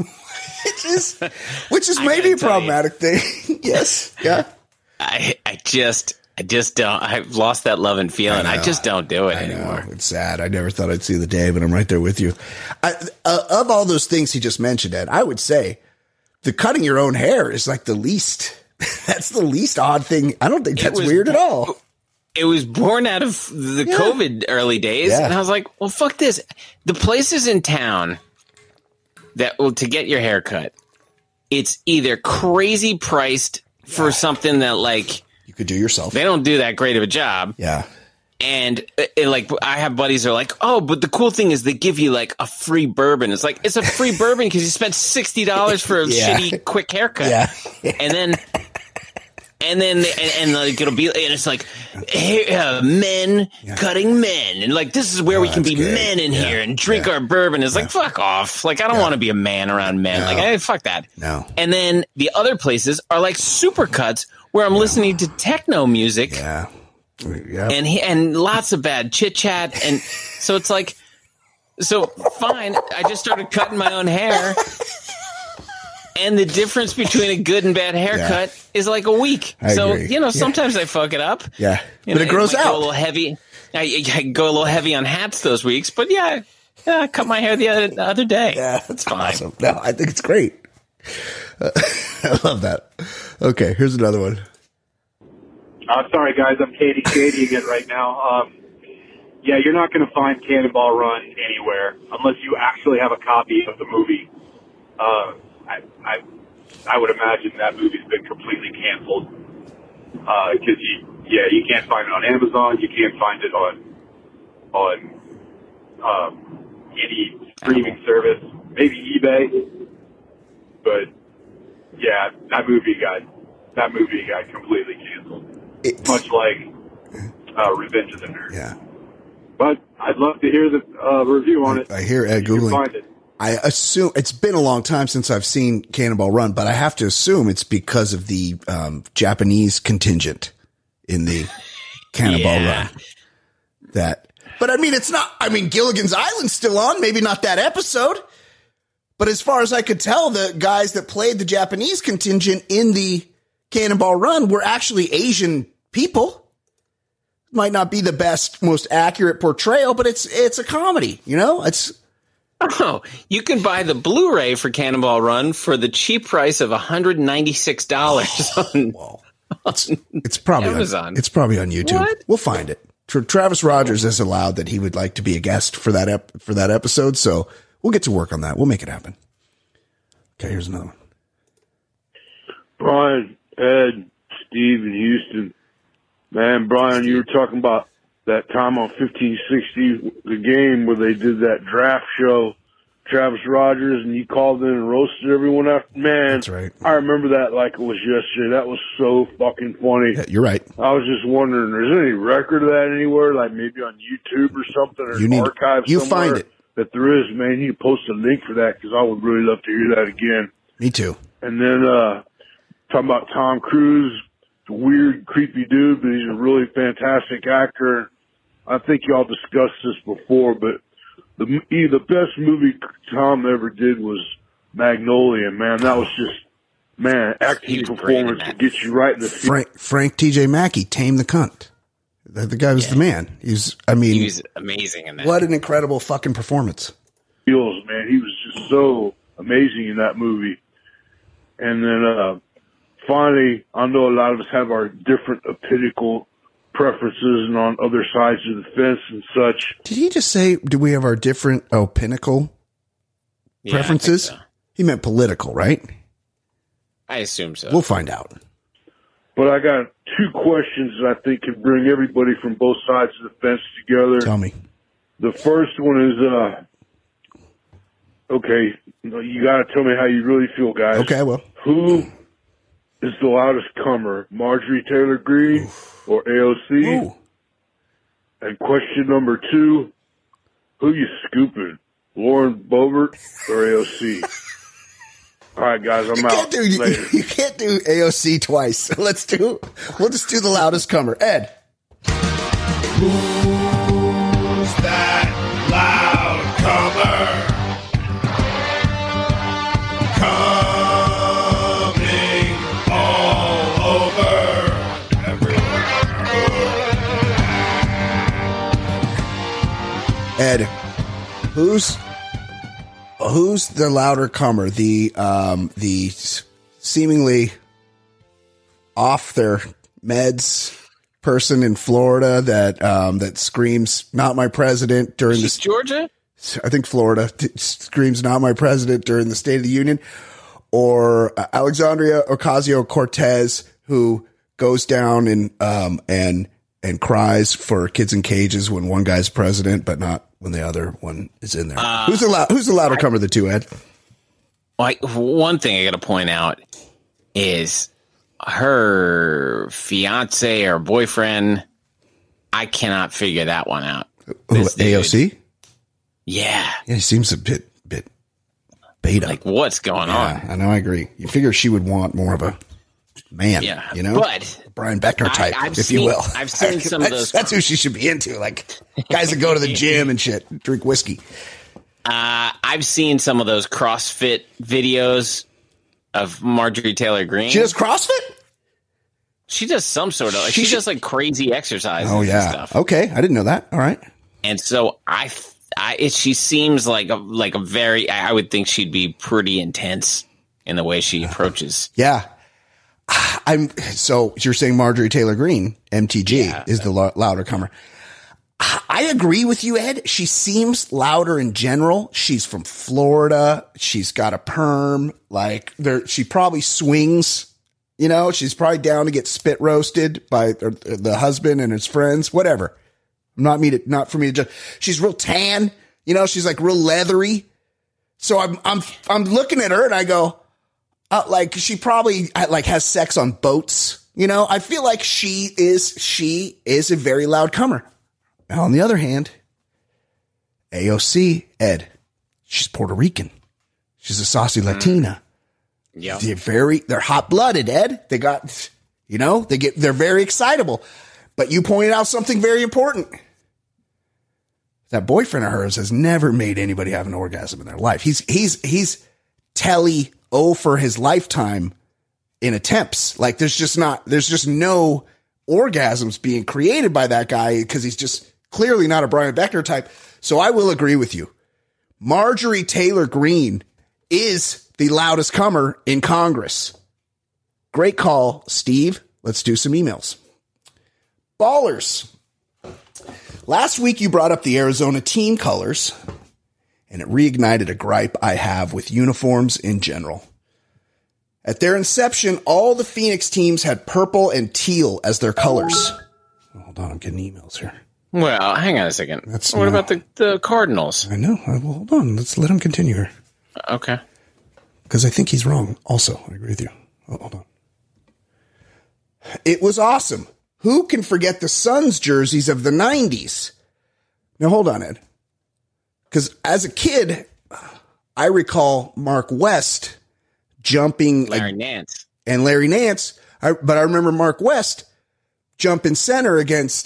which is maybe a problematic thing. Yes. Yeah. I just don't. I've lost that love and feeling. I just don't do it anymore. It's sad. I never thought I'd see the day, but I'm right there with you. Of all those things he just mentioned, Ed, I would say the cutting your own hair is like the least. That's the least odd thing. I don't think that's weird at all. It was born out of the COVID early days, and I was like, well, fuck this. The places in town to get your hair cut, it's either crazy priced for something that like you could do yourself. They don't do that great of a job. Yeah. And like, I have buddies that are like, oh, but the cool thing is they give you like a free bourbon. It's like, it's a free bourbon because you spent $60 for a shitty quick haircut. Yeah. And like it'll be, and it's like men cutting men, and like this is where we can be good. Men in here and drink our bourbon. It's like, fuck off. Like, I don't want to be a man around men. Like, hey, fuck that. No. And then the other places are like supercuts where I'm listening to techno music. Yeah. And lots of bad chit chat, and so it's like, so fine. I just started cutting my own hair. And the difference between a good and bad haircut is like a week. I agree. Sometimes I fuck it up. Yeah. But it grows out. Go a little heavy. I go a little heavy on hats those weeks. But I cut my hair the other day. Yeah, that's fine. Awesome. No, I think it's great. I love that. Okay, here's another one. Sorry, guys. I'm shading it right now. You're not going to find Cannonball Run anywhere unless you actually have a copy of the movie. I would imagine that movie's been completely canceled because you can't find it on Amazon, you can't find it on any streaming service, maybe eBay, but that movie got completely canceled, much like Revenge of the Nerds. Yeah, but I'd love to hear the review on it. I hear Ed googling. Find it. I assume it's been a long time since I've seen Cannonball Run, but I have to assume it's because of the Japanese contingent in the Cannonball Run. But I mean, it's not. I mean, Gilligan's Island's still on. Maybe not that episode, but as far as I could tell, the guys that played the Japanese contingent in the Cannonball Run were actually Asian people. Might not be the best, most accurate portrayal, but it's a comedy. It's. Oh, you can buy the Blu-ray for Cannonball Run for the cheap price of $196 it's probably Amazon. It's probably on YouTube. What? We'll find it. Travis Rogers has allowed that he would like to be a guest for that episode, so we'll get to work on that. We'll make it happen. Okay, here's another one. Brian, Ed, Steve, and Houston. Man, Brian, you were talking about that time on 1560, the game where they did that draft show, Travis Rogers, and he called in and roasted everyone after. Man, that's right. I remember that like it was yesterday. That was so fucking funny. Yeah, you're right. I was just wondering, is there any record of that anywhere, like maybe on YouTube or something, or archive you somewhere? Find it. That there is, man. You can post a link for that because I would really love to hear that again. Me too. And then talking about Tom Cruise. A weird, creepy dude, but he's a really fantastic actor. I think y'all discussed this before, but the best movie Tom ever did was Magnolia. Man, that was just acting performance to get you right in the Frank T.J. Mackey, Tame the Cunt. The guy was the man. He was amazing in that. What an incredible fucking performance. Man, he was just so amazing in that movie. And then finally, I know a lot of us have our different pinnacle preferences and on other sides of the fence and such. Did he just say, do we have our different pinnacle preferences? I think so. He meant political, right? I assume so. We'll find out. But I got two questions that I think can bring everybody from both sides of the fence together. Tell me. The first one is, okay, you got to tell me how you really feel, guys. Okay, well. Who is the loudest comer, Marjorie Taylor Greene or AOC? Ooh. And question number two, who you scooping, Lauren Boebert or AOC? All right, guys, I'm out. You can't do AOC twice. We'll just do the loudest comer. Ed. Who's that loud comer? Coming all over everywhere. Ed, who's the louder comer? The seemingly off their meds person in Florida that screams "Not my president" during this Georgia. I think Florida screams "Not my president" during the State of the Union, or Alexandria Ocasio-Cortez, who goes down and cries for kids in cages when one guy's president, but not when the other one is in there. Who's the louder comer of the two, Ed? Like, one thing I got to point out is her fiance or boyfriend. I cannot figure that one out. AOC? Yeah. Yeah, he seems a bit beta. Like, what's going on? I know, I agree. You figure she would want more of a man, you know? But Brian Beckner type, you will. I've seen some of those. That's who she should be into. Like, guys that go to the gym and shit, drink whiskey. I've seen some of those CrossFit videos of Marjorie Taylor Greene. She does CrossFit? She does some sort of, she does like crazy exercises. Oh, yeah. And stuff. Okay. I didn't know that. All right. And so she seems like a very, I would think she'd be pretty intense in the way she approaches. Yeah. So you're saying Marjorie Taylor Greene, MTG, is the louder comer. I agree with you, Ed. She seems louder in general. She's from Florida. She's got a perm. Like, she probably swings. You know, she's probably down to get spit roasted by the husband and his friends, whatever. Not for me to judge. She's real tan. You know, she's like real leathery. So I'm looking at her and I go, like, she probably like has sex on boats. You know, I feel like she is a very loud comer. Now, on the other hand, AOC, Ed, she's Puerto Rican. She's a saucy Latina. Yeah. They're hot blooded, Ed. They got, you know, they're very excitable. But you pointed out something very important. That boyfriend of hers has never made anybody have an orgasm in their life. He's telly for his lifetime in attempts. Like, there's just no orgasms being created by that guy because he's just clearly not a Brian Beckner type. So I will agree with you. Marjorie Taylor Greene is the loudest comer in Congress. Great call, Steve. Let's do some emails. Ballers. Last week you brought up the Arizona team colors, and it reignited a gripe I have with uniforms in general. At their inception, all the Phoenix teams had purple and teal as their colors. Hold on, I'm getting emails here. Well, hang on a second. What about the Cardinals? I know. Well, hold on. Let's let him continue here. Okay. Because I think he's wrong. Also, I agree with you. Oh, hold on. It was awesome. Who can forget the Suns jerseys of the 90s? Now, hold on, Ed. Because as a kid, I recall Mark West jumping. Larry Nance. And Larry Nance. But I remember Mark West jumping center against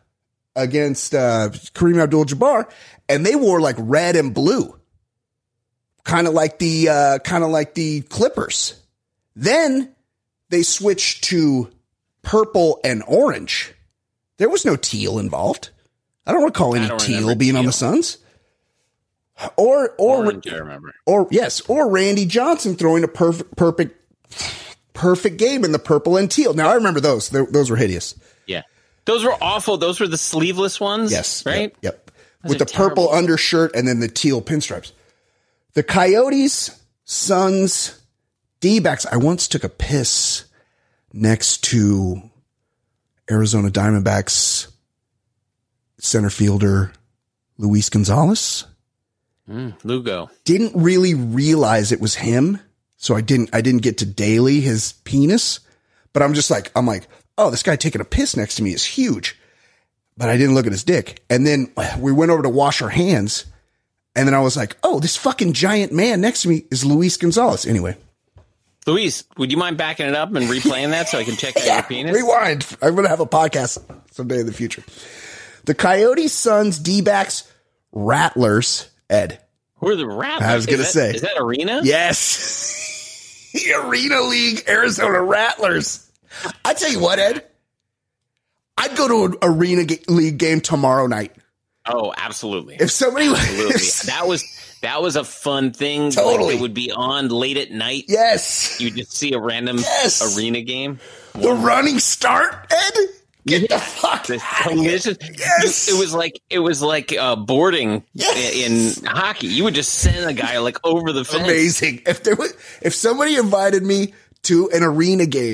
Kareem Abdul-Jabbar, and they wore like red and blue. Kind of like the Clippers. Then they switched to purple and orange. There was no teal involved. I don't recall any teal being on the Suns. Or orange, I remember. Or Randy Johnson throwing a perfect game in the purple and teal. Now I remember those. Those were hideous. Yeah. Those were awful. Those were the sleeveless ones. Yes. Right? Yep. With the purple undershirt and then the teal pinstripes. The Coyotes, Suns, D-backs. I once took a piss next to Arizona Diamondbacks center fielder Luis Gonzalez. Lugo. Didn't really realize it was him, so I didn't get to daily his penis. But I'm like, oh, this guy taking a piss next to me is huge. But I didn't look at his dick. And then we went over to wash our hands. And then I was like, oh, this fucking giant man next to me is Luis Gonzalez. Anyway. Luis, would you mind backing it up and replaying that so I can check out your penis? Rewind. I'm going to have a podcast someday in the future. The Coyotes, Suns, D-backs, Rattlers, Ed. Who are the Rattlers? I was going to say. Is that Arena? Yes. The Arena League Arizona Rattlers. I tell you what, Ed. I'd go to an Arena League game tomorrow night. Oh, absolutely. If somebody that was a fun thing. Totally. Like, it would be on late at night. Yes. You just see a random Arena game. The running start, Ed. Get the fuck out of here. Yes. It was like boarding in hockey. You would just send a guy like over the fence. Amazing. If somebody invited me to an Arena game,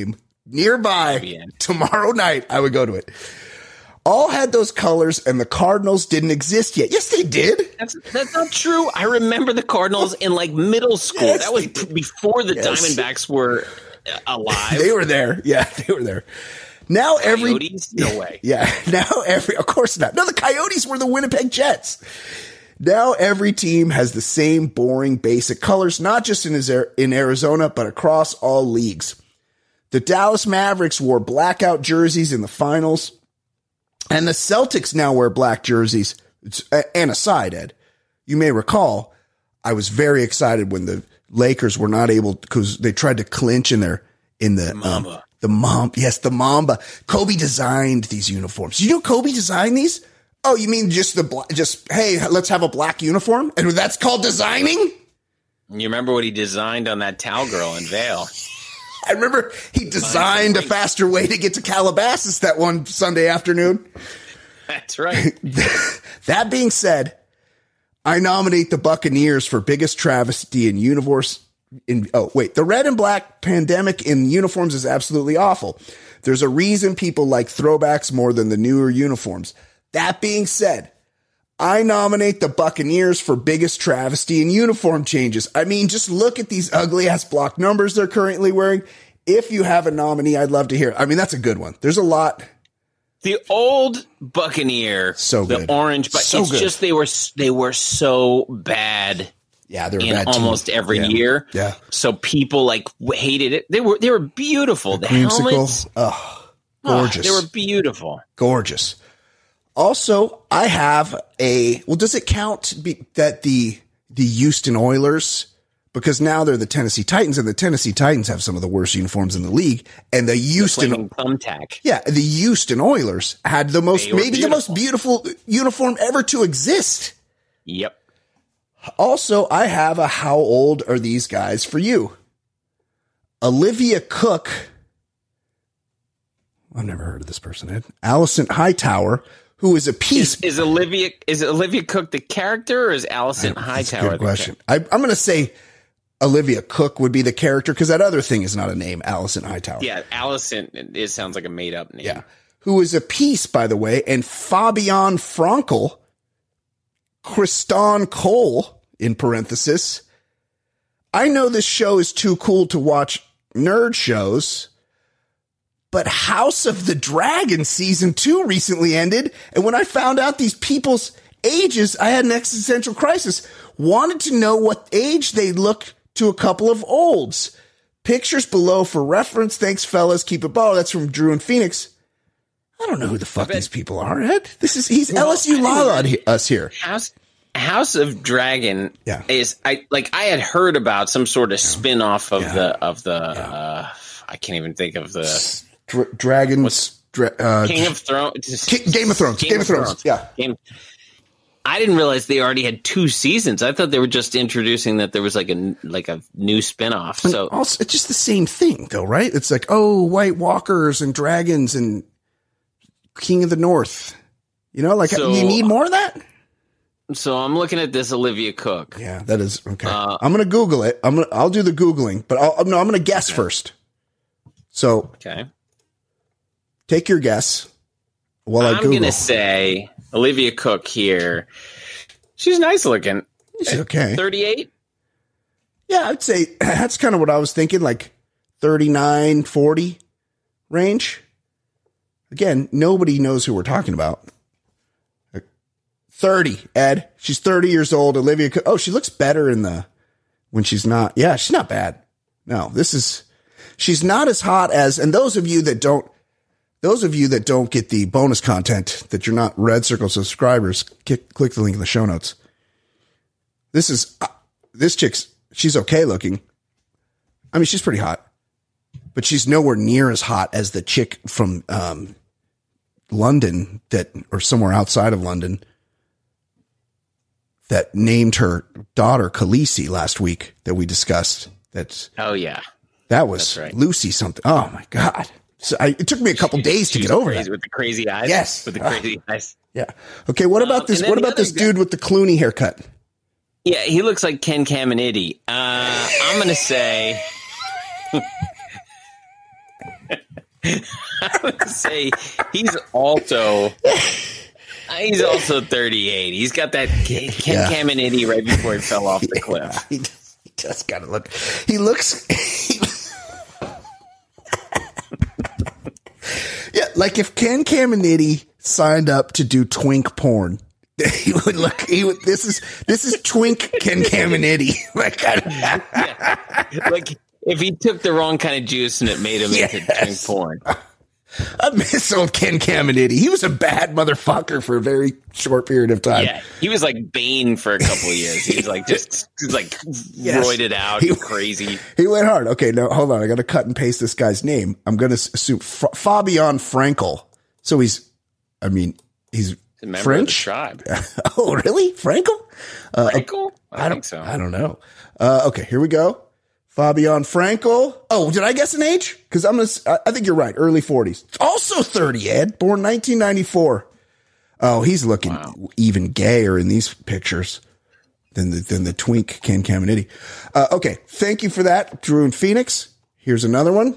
nearby tomorrow night, I would go to it. All had those colors, and the Cardinals didn't exist yet. Yes, they did. That's not true. I remember the Cardinals in like middle school. Yes, that was before the Diamondbacks were alive. They were there. Yeah, they were there. Now Coyotes? No way. Yeah. Now of course not. No, the Coyotes were the Winnipeg Jets. Now every team has the same boring, basic colors, not just in Arizona, but across all leagues. The Dallas Mavericks wore blackout jerseys in the finals, and the Celtics now wear black jerseys. And aside, Ed, you may recall, I was very excited when the Lakers were not able, because they tried to clinch in the Mamba. The Mamba. Kobe designed these uniforms. You know Kobe designed these? Oh, you mean hey, let's have a black uniform? And that's called designing? You remember what he designed on that towel girl in Vail? I remember he designed a faster way to get to Calabasas that one Sunday afternoon. That's right. That being said, I nominate the Buccaneers for biggest travesty in universe. The red and black pandemic in uniforms is absolutely awful. There's a reason people like throwbacks more than the newer uniforms. That being said, I nominate the Buccaneers for biggest travesty in uniform changes. I mean, just look at these ugly ass block numbers they're currently wearing. If you have a nominee, I'd love to hear it. I mean, that's a good one. There's a lot. The old Buccaneer, so good. The orange, but so it's good. Just they were so bad. Yeah, they were in bad almost too. every year. Yeah. So people like hated it. They were beautiful. The helmets, gorgeous. They were beautiful. Gorgeous. Also, I have does it count that the Houston Oilers, because now they're the Tennessee Titans, and the Tennessee Titans have some of the worst uniforms in the league, and the Houston thumbtack. Yeah, the Houston Oilers had the most beautiful uniform ever to exist. Yep. Also, I have a how old are these guys for you? Olivia Cook. I've never heard of this person, Ed. Allison Hightower, who is a piece. Is Olivia Cook the character, or is Allison Hightower? Good question. I'm going to say Olivia Cook would be the character, because that other thing is not a name, Allison Hightower. Yeah, Allison. It sounds like a made up name. Yeah, who is a piece, by the way, and Fabian Frankel, Kristan Cole in parenthesis. I know this show is too cool to watch nerd shows, but House of the Dragon season 2 recently ended, and when I found out these people's ages, I had an existential crisis. Wanted to know what age they look to a couple of olds. Pictures below for reference. Thanks, fellas. Keep it ball. That's from Drew and Phoenix. I don't know who the fuck these people are, Ed. He's LSU Lala us here. House of Dragon is I had heard about some sort of spin-off of the I can't even think of the Dragons King of Thrones. Game of Thrones. Yeah. I didn't realize they already had 2 seasons. I thought they were just introducing that there was like a new spin-off. So also, it's just the same thing though, right? It's like, White Walkers and dragons and King of the North. You know, like you need more of that? So I'm looking at this Olivia Cook. Yeah, that is okay. I'm going to Google it. I'll do the Googling, but I'm going to guess first. So, take your guess while I Google. I'm going to say Olivia Cook here. She's nice looking. She's okay. 38? Yeah, I'd say that's kind of what I was thinking, like 39, 40 range. Again, nobody knows who we're talking about. 30, Ed. She's 30 years old. Olivia Cook. Oh, she looks better when she's not. Yeah, she's not bad. No, she's not as hot as, and those of you that don't get the bonus content, that you're not Red Circle subscribers, click the link in the show notes. This chick's, she's okay looking. I mean, she's pretty hot, but she's nowhere near as hot as the chick from, London or somewhere outside of London that named her daughter Khaleesi last week that we discussed. That was right. Lucy something. Oh my God. So it took me a couple days to get over that. With the crazy eyes. Yes. With the crazy eyes. Yeah. Okay. What about this? What about this dude with the Clooney haircut? Yeah. He looks like Ken Caminiti. I'm going to say, I would say he's also 38. He's got that Ken Caminiti right before he fell off the cliff. He just got to look. He looks. Yeah, like if Ken Caminiti signed up to do twink porn, he would look. This is twink Ken Caminiti. Like if he took the wrong kind of juice and it made him into twink porn. I miss old Ken Caminiti. He was a bad motherfucker for a very short period of time. Yeah, he was like Bane for a couple of years. He was like roided out, crazy. He went hard. Okay, no, hold on. I got to cut and paste this guy's name. I'm going to assume Fabian Frankel. So he's a member French of the tribe. Oh, really, Frankel? Frankel? I think so. I don't know. Okay, here we go. Fabian Frankel. Oh, did I guess an age? Because I think you're right. Early 40s. Also 30, Ed. Born 1994. Oh, he's looking even gayer in these pictures than the twink Ken Caminiti. Okay, thank you for that, Drew in Phoenix. Here's another one.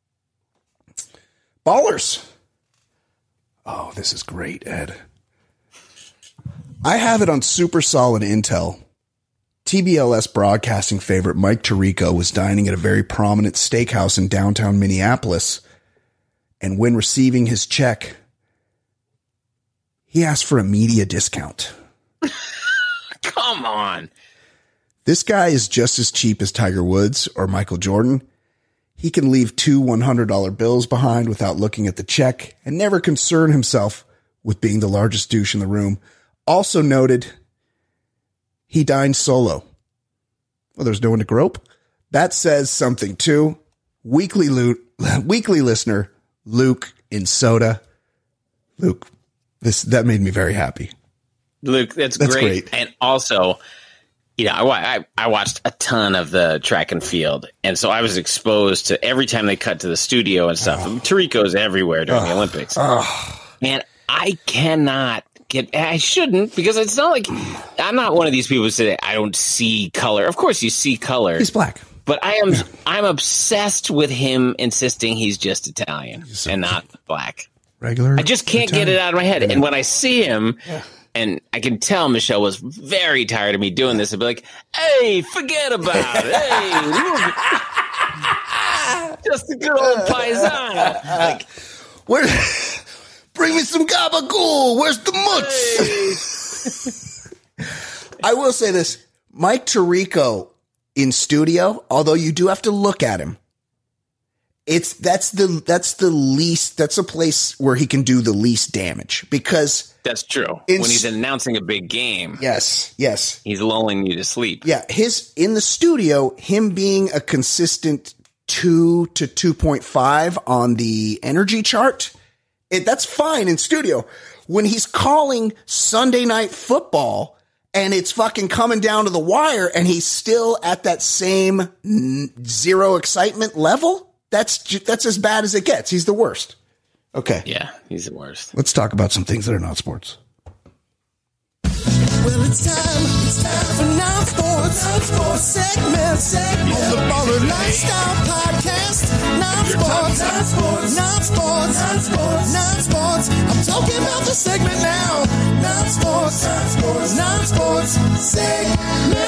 Ballers. Oh, this is great, Ed. I have it on super solid intel. TBLS broadcasting favorite Mike Tirico was dining at a very prominent steakhouse in downtown Minneapolis, and when receiving his check, he asked for a media discount. Come on. This guy is just as cheap as Tiger Woods or Michael Jordan. He can leave two $100 bills behind without looking at the check and never concern himself with being the largest douche in the room. Also noted, he dined solo. Well, there's no one to grope. That says something too. Weekly listener, Luke in Soda. Luke, that made me very happy. Luke, that's great. And also, I watched a ton of the track and field. And so I was exposed to every time they cut to the studio and stuff. Tirico's everywhere during the Olympics. And I cannot I shouldn't, because it's not like I'm not one of these people who say I don't see color. Of course you see color. He's black. But I'm obsessed with him insisting he's just Italian and not black. Regular. I just can't get it out of my head. Yeah. And when I see him, and I can tell Michelle was very tired of me doing this, I'd be like, hey, forget about it. Hey, look. Just a good old paisano. Like, bring me some gabagool. Where's the mutts? Hey. I will say this. Mike Tirico in studio, although you do have to look at him, that's a place where he can do the least damage, because that's true. When he's announcing a big game. Yes. He's lulling you to sleep. Yeah. In the studio, him being a consistent 2 to 2.5 on the energy chart, that's fine in studio. When he's calling Sunday Night Football and it's fucking coming down to the wire and he's still at that same zero excitement level, that's as bad as it gets. He's the worst. Okay. Yeah, he's the worst. Let's talk about some things that are not sports. Well, it's time for non-sports segment on the Baller Lifestyle Podcast. Non-sports. I'm talking about the segment now. Non-sports segment.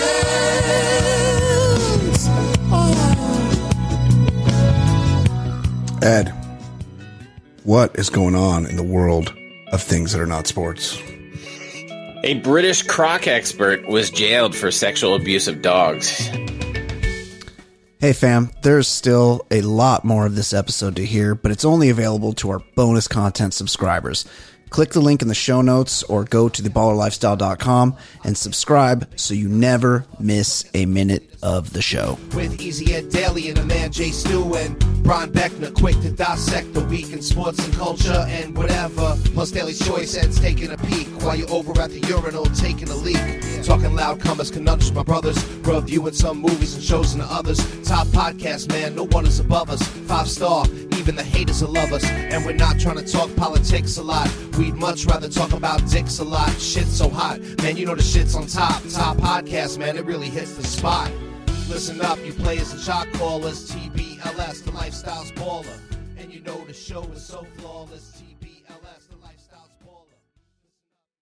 Ed, what is going on in the world of things that are not sports? A British croc expert was jailed for sexual abuse of dogs. Hey fam, there's still a lot more of this episode to hear, but it's only available to our bonus content subscribers. Click the link in the show notes or go to theballerlifestyle.com and subscribe so you never miss a minute of the show. With Easy Ed Daily and a man Jay Stu and Brian Beckner, quick to dissect the week in sports and culture and whatever. Plus Daily Choice Ed's taking a peek while you're over at the urinal taking a leak. Talking loud comers, conundrums, my brothers, reviewing some movies and shows and others. Top podcast, man, no one is above us. 5-star, even the haters will love us. And we're not trying to talk politics a lot. We'd much rather talk about dicks a lot. Shit's so hot, man, you know the shit's on top. Top podcast, man, it really hits the spot. Listen up, you players and shot callers. TBLS, the lifestyle's baller. And you know the show is so flawless. TBLS.